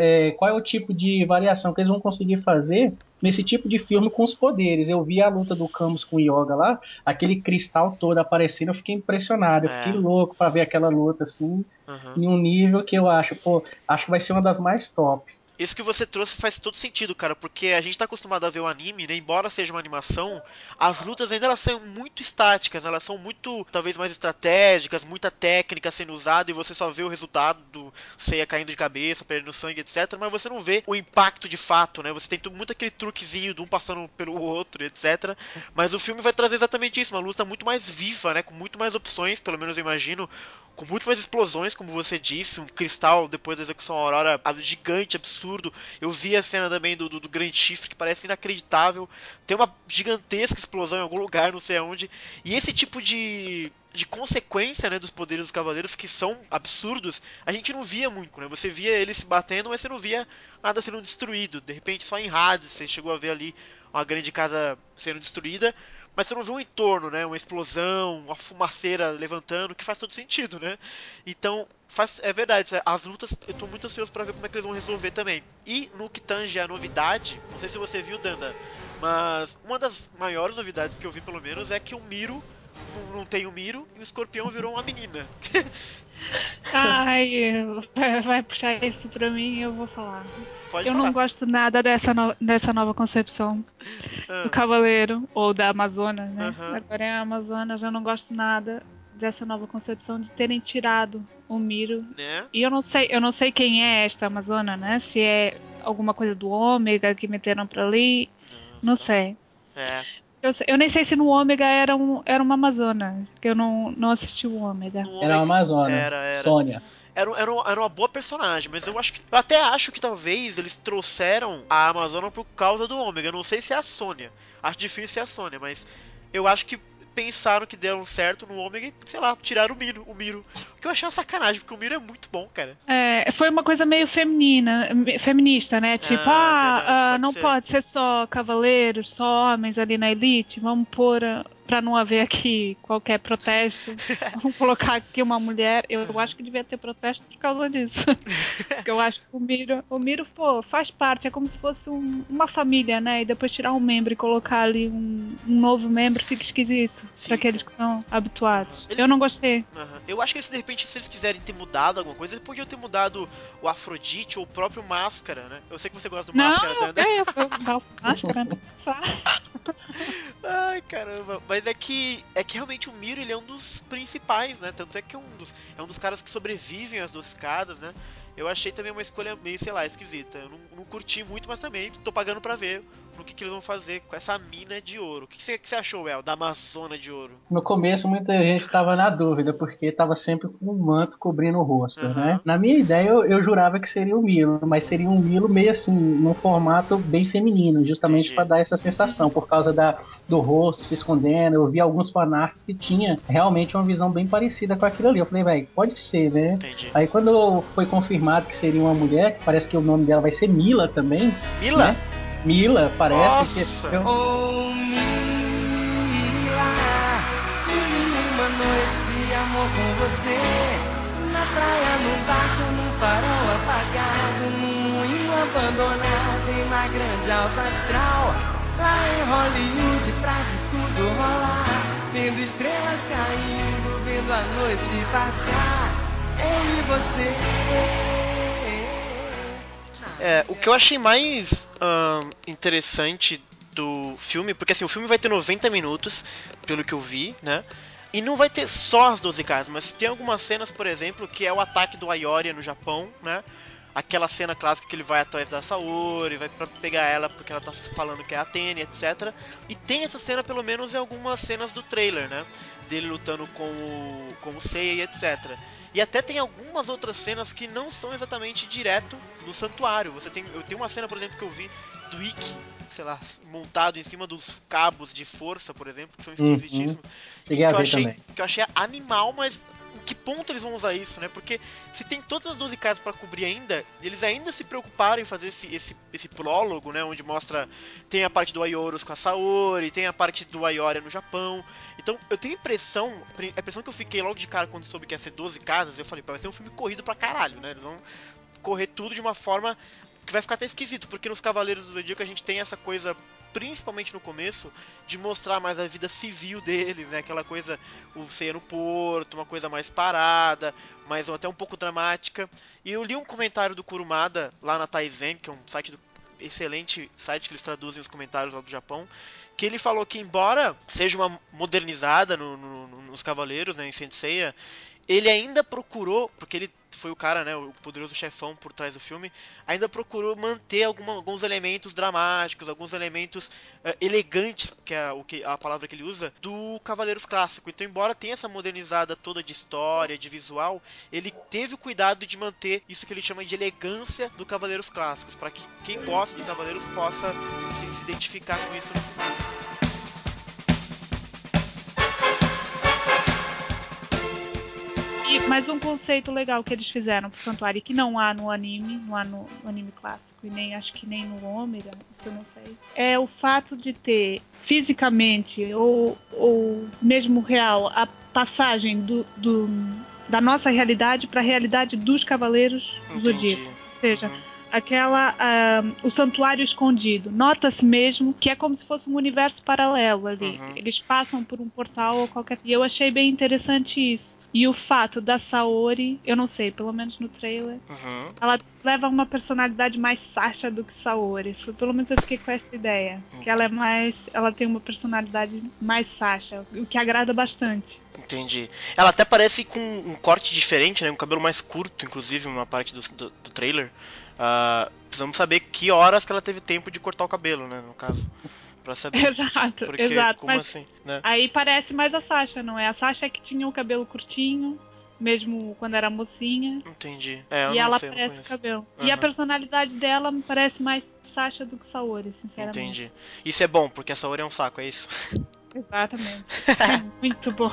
é o tipo de variação que eles vão conseguir fazer nesse tipo de filme com os poderes. Eu vi a luta do Camus com o Yoga lá, aquele cristal todo aparecendo, eu fiquei impressionado, eu fiquei louco para ver aquela luta assim, em um nível que eu acho que vai ser uma das mais top. Isso que você trouxe faz todo sentido, cara, porque a gente tá acostumado a ver o anime, né? Embora seja uma animação, as lutas ainda elas são muito estáticas, elas são muito, talvez mais estratégicas, muita técnica sendo usada e você só vê o resultado do Seiya caindo de cabeça, perdendo sangue, etc. Mas você não vê o impacto de fato, né? Você tem muito aquele truquezinho de um passando pelo outro, etc. Mas o filme vai trazer exatamente isso, uma luta muito mais viva, né? Com muito mais opções, pelo menos eu imagino, com muito mais explosões, como você disse, um cristal depois da execução Aurora gigante, absurdo. Eu vi a cena também do Grande Chifre, que parece inacreditável. Tem uma gigantesca explosão em algum lugar, não sei aonde. E esse tipo de consequência, né, dos poderes dos cavaleiros, que são absurdos, a gente não via muito, né? Você via eles se batendo, mas você não via nada sendo destruído. De repente, só em rádio, você chegou a ver ali uma grande casa sendo destruída, mas você não vê um entorno, né? Uma explosão, uma fumaceira levantando, que faz todo sentido, né? Então, é verdade, as lutas eu tô muito ansioso pra ver como é que eles vão resolver também. E no que tange a novidade, não sei se você viu, Danda, mas uma das maiores novidades que eu vi pelo menos é que o Miro não tem o Miro e o Escorpião virou uma menina. Ai, vai puxar isso pra mim e eu vou falar. Pode eu falar. Não gosto nada dessa nova concepção do Cavaleiro, ou da Amazonas, né? Agora é a Amazonas, eu não gosto nada dessa nova concepção de terem tirado o Miro. Né? E eu não sei quem é esta Amazona, né? Se é alguma coisa do Ômega que meteram pra ali, não sei. Eu nem sei se no Ômega era uma Amazona, porque eu não assisti o Ômega. Era uma Amazona, Sônia. Era uma boa personagem, mas eu até acho que talvez eles trouxeram a Amazona por causa do Ômega. Eu não sei se é a Sônia. Acho difícil ser a Sônia, mas eu acho que pensaram que deram certo no Ômega e, sei lá, tiraram o Miro. O que eu achei uma sacanagem, porque o Miro é muito bom, cara. Foi uma coisa meio feminista, né? Tipo, verdade, não pode ser só cavaleiros, só homens ali na elite. Vamos pôr, pra não haver aqui qualquer protesto, vamos colocar aqui uma mulher. Eu acho que devia ter protesto por causa disso. Porque eu acho que o Miro, pô, faz parte, é como se fosse uma família, né? E depois tirar um membro e colocar ali um novo membro fica esquisito. Pra aqueles que estão habituados. Eu não gostei. Eu acho que de repente, se eles quiserem ter mudado alguma coisa, eles podiam ter mudado o Afrodite ou o próprio Máscara, né? Eu sei que você gosta do Máscara, Danda. Eu dar Máscara, né? Ai, caramba. Mas é que realmente o Miro, ele é um dos principais, né? Tanto é que é um dos caras que sobrevivem às 12 casas, né? Eu achei também uma escolha meio, sei lá, esquisita. Eu não curti muito, mas também tô pagando pra ver no que eles vão fazer com essa mina de ouro. O que você achou, El, da Amazona de ouro? No começo muita gente estava na dúvida, porque estava sempre com um manto cobrindo o rosto, né? Na minha ideia eu jurava que seria o Milo, mas seria um Milo meio assim, num formato bem feminino, justamente para dar essa sensação, por causa do rosto se escondendo. Eu vi alguns fanarts que tinha realmente uma visão bem parecida com aquilo ali. Eu falei, velho, pode ser, né? Entendi. Aí quando foi confirmado que seria uma mulher, que parece que o nome dela vai ser Mila também. Mila? Né? Mila, parece. Nossa. Que Oh, Mila, uma noite de amor com você. Na praia, num barco, num farol apagado, num moinho abandonado, em uma grande alta astral. Lá em Hollywood, pra de tudo rolar, vendo estrelas caindo, vendo a noite passar, eu e você. O que eu achei mais interessante do filme, porque assim, o filme vai ter 90 minutos, pelo que eu vi, né? E não vai ter só as 12 casas, mas tem algumas cenas, por exemplo, que é o ataque do Aioria no Japão, né? aquela cena clássica que ele vai atrás da Saori, vai pra pegar ela porque ela tá falando que é a Atene, etc. E tem essa cena pelo menos em algumas cenas do trailer, né? Dele lutando com o Seiya, etc. E até tem algumas outras cenas que não são exatamente direto no santuário. Eu tenho uma cena, por exemplo, que eu vi do Ikki, sei lá, montado em cima dos cabos de força, por exemplo, que são esquisitíssimos. Cheguei a ver também. Que eu achei animal, mas em que ponto eles vão usar isso, né? Porque se tem todas as 12 casas pra cobrir ainda, eles ainda se preocuparam em fazer esse prólogo, né? Onde mostra, tem a parte do Aioros com a Saori, tem a parte do Aioria no Japão. Então eu tenho a impressão que eu fiquei logo de cara quando soube que ia ser 12 casas, eu falei, vai ser um filme corrido pra caralho, né? Eles vão correr tudo de uma forma que vai ficar até esquisito, porque nos Cavaleiros do Zodíaco a gente tem essa coisa, principalmente no começo, de mostrar mais a vida civil deles, né? Aquela coisa, o Seiya no porto, uma coisa mais parada, mas até um pouco dramática. E eu li um comentário do Kurumada lá na Taizen, que é um excelente site que eles traduzem os comentários lá do Japão, que ele falou que embora seja uma modernizada nos Cavaleiros, né, em Saint Seiya, ele ainda procurou, porque ele foi o cara, né, o poderoso chefão por trás do filme, ainda procurou manter alguns elementos dramáticos, alguns elementos elegantes, que é a palavra que ele usa, do Cavaleiros clássico. Então, embora tenha essa modernizada toda de história, de visual, ele teve o cuidado de manter isso que ele chama de elegância do Cavaleiros clássicos, para que quem gosta de Cavaleiros possa assim, se identificar com isso no futuro. E mais um conceito legal que eles fizeram pro Santuário, que não há no anime, não há no anime clássico, e nem acho que nem no Ômega, isso eu não sei, é o fato de ter fisicamente ou mesmo real a passagem da nossa realidade para a realidade dos Cavaleiros do Zodíaco. Ou seja, o santuário escondido. Nota-se mesmo que é como se fosse um universo paralelo ali. Eles passam por um portal ou qualquer. E eu achei bem interessante isso. E o fato da Saori, eu não sei, pelo menos no trailer, ela leva uma personalidade mais Sasha do que Saori. Pelo menos eu fiquei com essa ideia. Que ela tem uma personalidade mais Sasha, o que agrada bastante. Entendi. Ela até parece com um corte diferente, né? Um cabelo mais curto, inclusive, uma parte do trailer. Precisamos saber que horas que ela teve tempo de cortar o cabelo, né? No caso. Pra saber. Exato, porque, exato. Como mas assim, né? aí parece mais a Sasha, não é? A Sasha que tinha o cabelo curtinho, mesmo quando era mocinha. Entendi. Eu e não ela sei, parece o cabelo. E a personalidade dela me parece mais Sasha do que Saori, sinceramente. Entendi. Isso é bom, porque a Saori é um saco, é isso? Exatamente. É muito bom.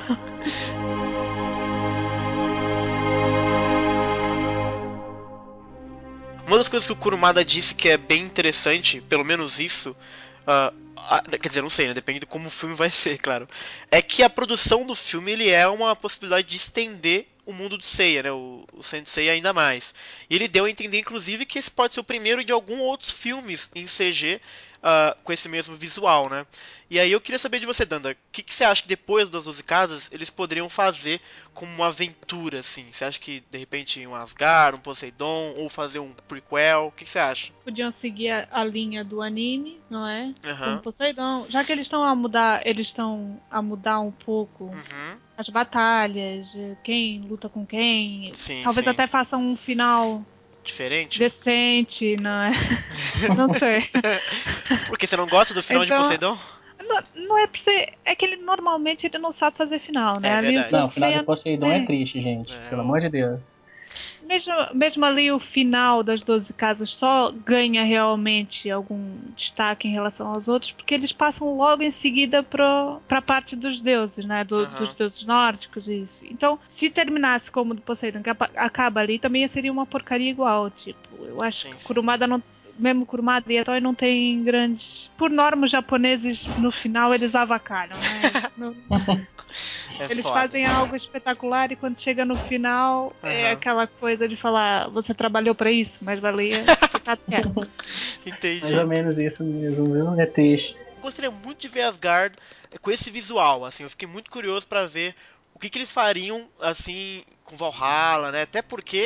Uma das coisas que o Kurumada disse que é bem interessante, pelo menos isso, quer dizer, não sei, né? Depende de como o filme vai ser, claro. É que a produção do filme ele é uma possibilidade de estender o mundo do Seiya, né? O Saint Seiya ainda mais. E ele deu a entender, inclusive, que esse pode ser o primeiro de alguns outros filmes em CG com esse mesmo visual, né? E aí eu queria saber de você, Danda, o que você acha que depois das 12 casas eles poderiam fazer como uma aventura, assim? Você acha que, de repente, um Asgard, um Poseidon, ou fazer um prequel? O que você acha? Podiam seguir a linha do anime, não é? Aham. Como Poseidon. Já que eles estão a mudar um pouco as batalhas, quem luta com quem. Sim, Talvez sim. até façam um final Diferente? decente, não é? Não sei. Porque você não gosta do final de Poseidon? Não é pra ser. É que ele normalmente ele não sabe fazer final, né? É Ali verdade. Não, o final de Poseidon é triste, gente. Pelo amor de Deus. Mesmo ali o final das 12 casas só ganha realmente algum destaque em relação aos outros, porque eles passam logo em seguida pra parte dos deuses, né? Dos deuses nórdicos e isso. Então, se terminasse como o do Poseidon, que acaba ali, também seria uma porcaria igual. Tipo, eu acho que Kurumada não. Mesmo Kurumada e a Toei não tem grandes. Por norma, os japoneses no final eles avacalham, né? Eles foda. fazem algo espetacular e quando chega no final é aquela coisa de falar: você trabalhou pra isso, mas valia ficar quieto. Entendi. Mais ou menos isso mesmo, viu? É triste. Eu gostaria muito de ver Asgard com esse visual, assim, eu fiquei muito curioso pra ver o que eles fariam, assim, com Valhalla, né? Até porque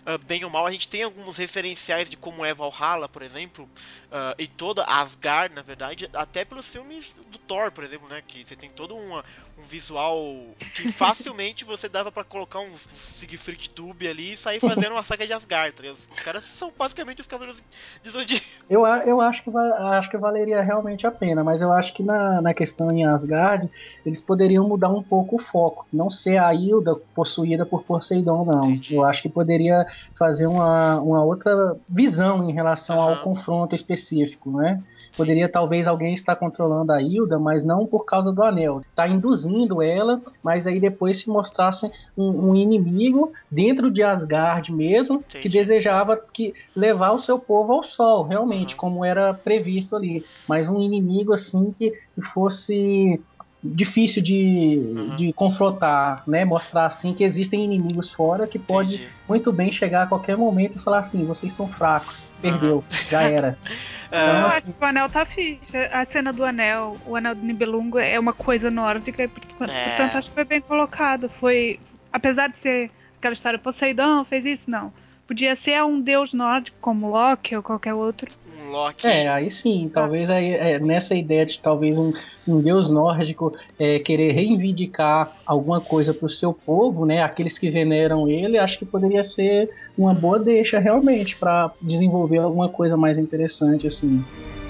bem ou mal, a gente tem alguns referenciais de como é Valhalla, por exemplo, e toda Asgard, na verdade, até pelos filmes do Thor, por exemplo, né? Que você tem todo um visual que facilmente você dava pra colocar uns Siegfried Tube ali e sair fazendo uma saga de Asgard. Tá? Os caras são basicamente os Cavaleiros de Zodíaco. Eu acho que valeria realmente a pena, mas eu acho que na questão em Asgard, eles poderiam mudar um pouco o foco. Não ser a Hilda possuída por Poseidon, não. Entendi. Eu acho que poderia fazer uma outra visão em relação ao confronto específico, né? Poderia talvez alguém estar controlando a Hilda, mas não por causa do anel. Está induzindo ela, mas aí depois se mostrasse um inimigo dentro de Asgard mesmo, que desejava levar o seu povo ao sol, realmente, como era previsto ali. Mas um inimigo assim que fosse difícil de confrontar, né? Mostrar assim que existem inimigos fora que pode muito bem chegar a qualquer momento e falar assim, vocês são fracos, perdeu, já era. Então, eu acho que o anel tá fixe. A cena do anel, o anel do Nibelungo é uma coisa nórdica e portanto acho que foi bem colocado. Foi, apesar de ser aquela história Poseidon fez isso, não. Podia ser um deus nórdico como Loki ou qualquer outro. Loki. Aí sim, talvez nessa ideia de talvez um deus nórdico querer reivindicar alguma coisa para o seu povo, né? Aqueles que veneram ele, acho que poderia ser uma boa deixa realmente para desenvolver alguma coisa mais interessante assim.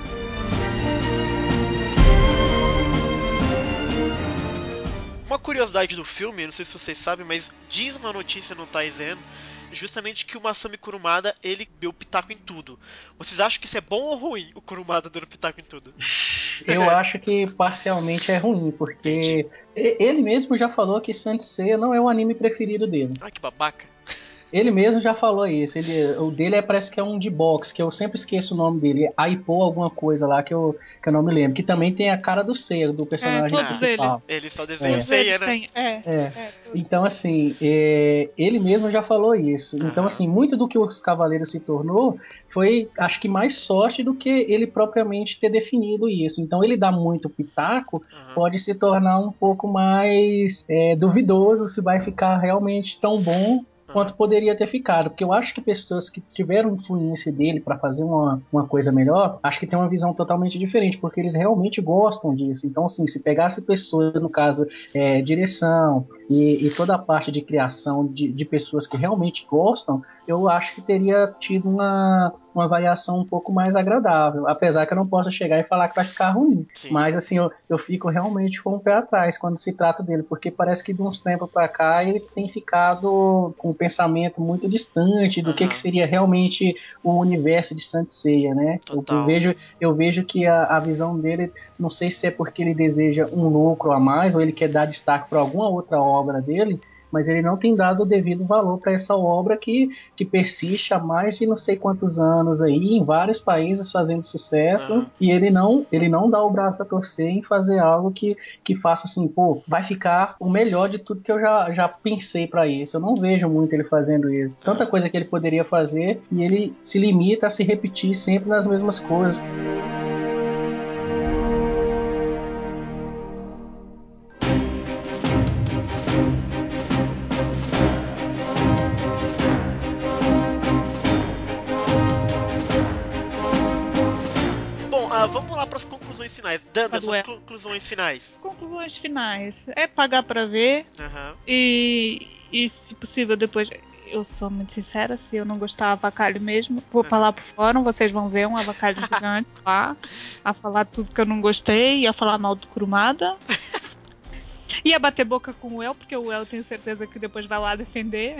Uma curiosidade do filme, não sei se vocês sabem, mas diz uma notícia no Taizen justamente que o Masami Kurumada, ele deu pitaco em tudo. Vocês acham que isso é bom ou ruim, o Kurumada dando pitaco em tudo? Eu acho que parcialmente é ruim, porque ele mesmo já falou que Saint Seiya não é o anime preferido dele. Ai, que babaca. Ele mesmo já falou isso. O dele parece que é um de boxe, que eu sempre esqueço o nome dele. Aipo alguma coisa lá que eu não me lembro. Que também tem a cara do Seiya, do personagem principal. Ele só desenha o Seiya, né? Então, assim, ele mesmo já falou isso. Então, assim, muito do que os Cavaleiros se tornou foi, acho que, mais sorte do que ele propriamente ter definido isso. Então, ele dá muito pitaco, pode se tornar um pouco mais duvidoso se vai ficar realmente tão bom quanto poderia ter ficado, porque eu acho que pessoas que tiveram influência dele para fazer uma coisa melhor, acho que tem uma visão totalmente diferente, porque eles realmente gostam disso. Então, assim, se pegasse pessoas, no caso, direção e toda a parte de criação de pessoas que realmente gostam, eu acho que teria tido uma variação um pouco mais agradável, apesar que eu não posso chegar e falar que vai ficar ruim. Sim. Mas, assim, eu fico realmente com o pé atrás quando se trata dele, porque parece que de uns tempos para cá ele tem ficado com pensamento muito distante do que seria realmente o universo de Saint Seiya, né? Eu vejo que a visão dele, não sei se é porque ele deseja um lucro a mais ou ele quer dar destaque para alguma outra obra dele, mas ele não tem dado o devido valor para essa obra que persiste há mais de não sei quantos anos aí, em vários países fazendo sucesso, e ele não dá o braço a torcer em fazer algo que faça assim, pô, vai ficar o melhor de tudo que eu já pensei para isso. Eu não vejo muito ele fazendo isso. Tanta coisa que ele poderia fazer e ele se limita a se repetir sempre nas mesmas coisas. Vamos lá para as conclusões finais. Danda, suas conclusões finais. Conclusões finais. É pagar pra ver. E se possível, depois. Eu sou muito sincera, se eu não gostar, avacalho mesmo. Vou pra lá pro fórum, vocês vão ver um avacalho gigante lá. A falar tudo que eu não gostei. A falar mal do Kurumada. E a bater boca com o El, porque o El tenho certeza que depois vai lá defender.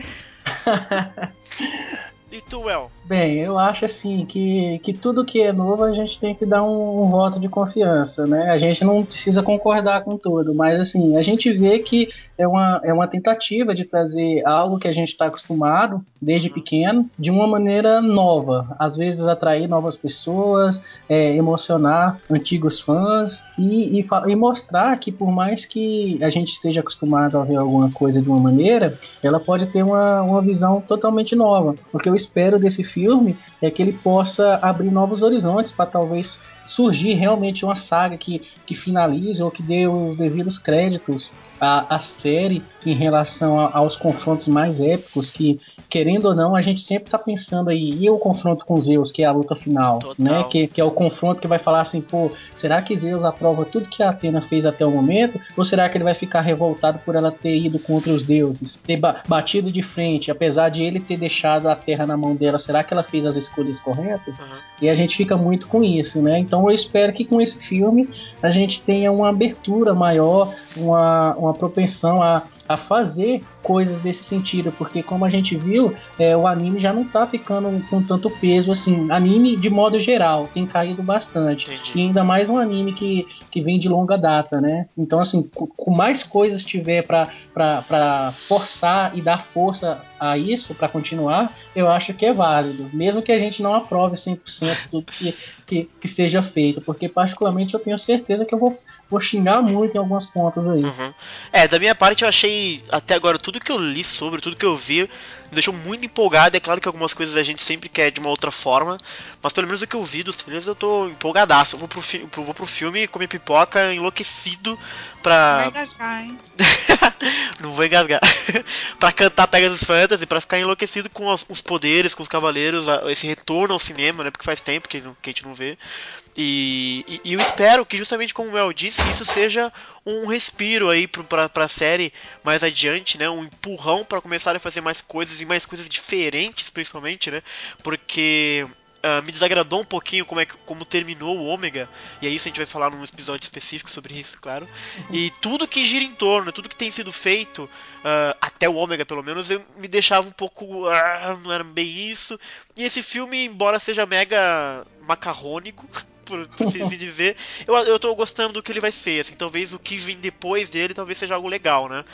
E tu, El? Bem, eu acho assim que tudo que é novo a gente tem que dar um voto de confiança, né? A gente não precisa concordar com tudo, mas assim, a gente vê que é uma tentativa de trazer algo que a gente está acostumado desde pequeno de uma maneira nova, às vezes atrair novas pessoas, emocionar antigos fãs e mostrar que por mais que a gente esteja acostumado a ver alguma coisa de uma maneira, ela pode ter uma visão totalmente nova, porque eu espero desse filme é que ele possa abrir novos horizontes para talvez surgir realmente uma saga que finalize ou que dê os devidos créditos a série em relação aos confrontos mais épicos, que, querendo ou não, a gente sempre tá pensando aí, e o confronto com Zeus, que é a luta final, Total. né? Que é o confronto que vai falar assim, pô, será que Zeus aprova tudo que a Athena fez até o momento? Ou será que ele vai ficar revoltado por ela ter ido contra os deuses, ter batido de frente, apesar de ele ter deixado a terra na mão dela, será que ela fez as escolhas corretas? E a gente fica muito com isso, né? Então eu espero que com esse filme a gente tenha uma abertura maior, uma propensão a fazer coisas desse sentido, porque como a gente viu, o anime já não tá ficando com tanto peso assim. Anime, de modo geral, tem caído bastante. Entendi. E ainda mais um anime que vem de longa data, né? Então, assim, com mais coisas tiver para forçar e dar força a isso, para continuar, eu acho que é válido. Mesmo que a gente não aprove 100% tudo que seja feito, porque particularmente eu tenho certeza que eu vou xingar muito em alguns pontos aí. Da minha parte eu achei até agora tudo que eu li sobre, tudo que eu vi, me deixou muito empolgado. É claro que algumas coisas a gente sempre quer de uma outra forma, mas pelo menos o que eu vi dos trailers eu tô empolgadaço. Eu vou pro filme comer pipoca enlouquecido pra... Vai engasgar, hein? Não vou engasgar. Pra cantar Pegasus Fantasy, pra ficar enlouquecido com os poderes, com os cavaleiros, esse retorno ao cinema, né? Porque faz tempo que a gente não vê. E eu espero que, justamente como o Mel disse, isso seja um respiro aí pra série mais adiante, né? Um empurrão pra começar a fazer mais coisas e mais coisas diferentes, principalmente, né? Porque me desagradou um pouquinho como terminou o Ômega, e aí isso a gente vai falar num episódio específico sobre isso, claro. E tudo que gira em torno, tudo que tem sido feito, até o Ômega pelo menos, me deixava um pouco. Não era bem isso. E esse filme, embora seja mega macarrônico, por se dizer, eu tô gostando do que ele vai ser, assim, talvez o que vem depois dele talvez seja algo legal, né?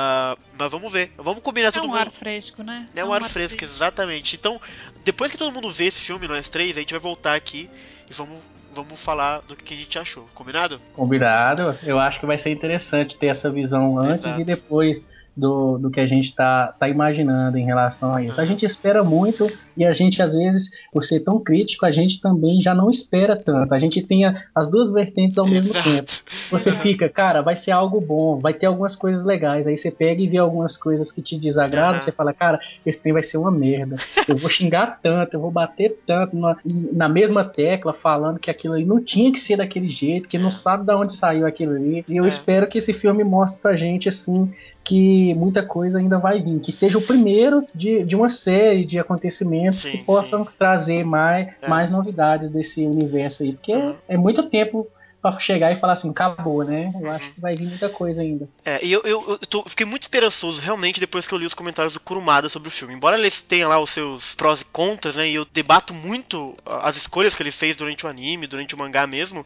Mas vamos ver, vamos combinar tudo. É um ar fresco, né? É um ar fresco, exatamente. Então, depois que todo mundo vê esse filme, nós três, a gente vai voltar aqui e vamos falar do que a gente achou, combinado? Combinado. Eu acho que vai ser interessante ter essa visão antes Exato. e depois do que a gente tá imaginando em relação a isso. A gente espera muito e a gente, às vezes, por ser tão crítico, a gente também já não espera tanto. A gente tem as duas vertentes ao mesmo tempo. Você fica, cara, vai ser algo bom, vai ter algumas coisas legais. Aí você pega e vê algumas coisas que te desagradam, você fala, cara, esse trem vai ser uma merda. Eu vou xingar tanto, eu vou bater tanto na mesma tecla, falando que aquilo ali não tinha que ser daquele jeito, que não sabe de onde saiu aquilo ali. E eu espero que esse filme mostre pra gente, assim, que muita coisa ainda vai vir, que seja o primeiro de uma série de acontecimentos que possam trazer mais novidades desse universo aí, porque é muito tempo pra chegar e falar assim, acabou, né? Eu acho que vai vir muita coisa ainda. E eu fiquei muito esperançoso, realmente, depois que eu li os comentários do Kurumada sobre o filme. Embora ele tenha lá os seus prós e contras, né, e eu debato muito as escolhas que ele fez durante o anime, durante o mangá mesmo,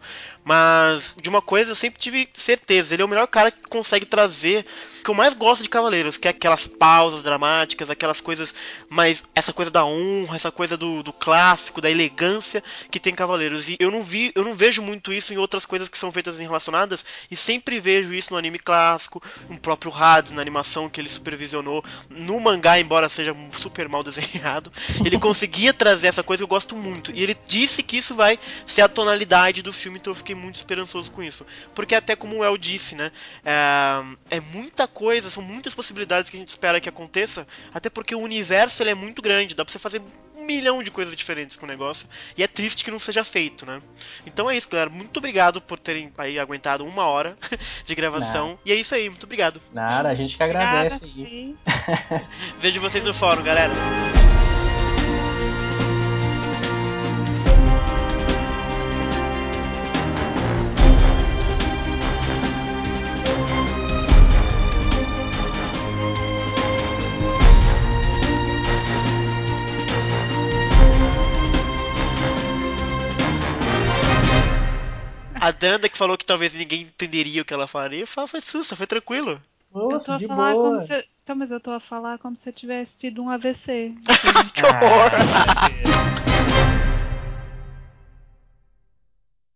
mas de uma coisa eu sempre tive certeza, ele é o melhor cara que consegue trazer o que eu mais gosto de Cavaleiros, que é aquelas pausas dramáticas, aquelas coisas, mas essa coisa da honra, essa coisa do clássico, da elegância que tem Cavaleiros. E eu não vejo muito isso em outras coisas que são feitas relacionadas, e sempre vejo isso no anime clássico, no próprio Hades, na animação que ele supervisionou, no mangá, embora seja super mal desenhado, ele conseguia trazer essa coisa que eu gosto muito, e ele disse que isso vai ser a tonalidade do filme, então eu fiquei muito esperançoso com isso, porque até como o El disse, né, é muita coisa, são muitas possibilidades que a gente espera que aconteça, até porque o universo ele é muito grande, dá pra você fazer 1 milhão de coisas diferentes com o negócio, e é triste que não seja feito, né. Então é isso, galera, muito obrigado por terem aí aguentado 1 hora de gravação, e é isso aí, muito obrigado. Nada, a gente que agradece aí. Vejo vocês no fórum, galera. A Danda que falou que talvez ninguém entenderia o que ela faria, foi sussa, foi tranquilo. Nossa, eu tô de a falar boa. como se. Então, mas eu tô a falar como se eu tivesse tido um AVC. Que horror!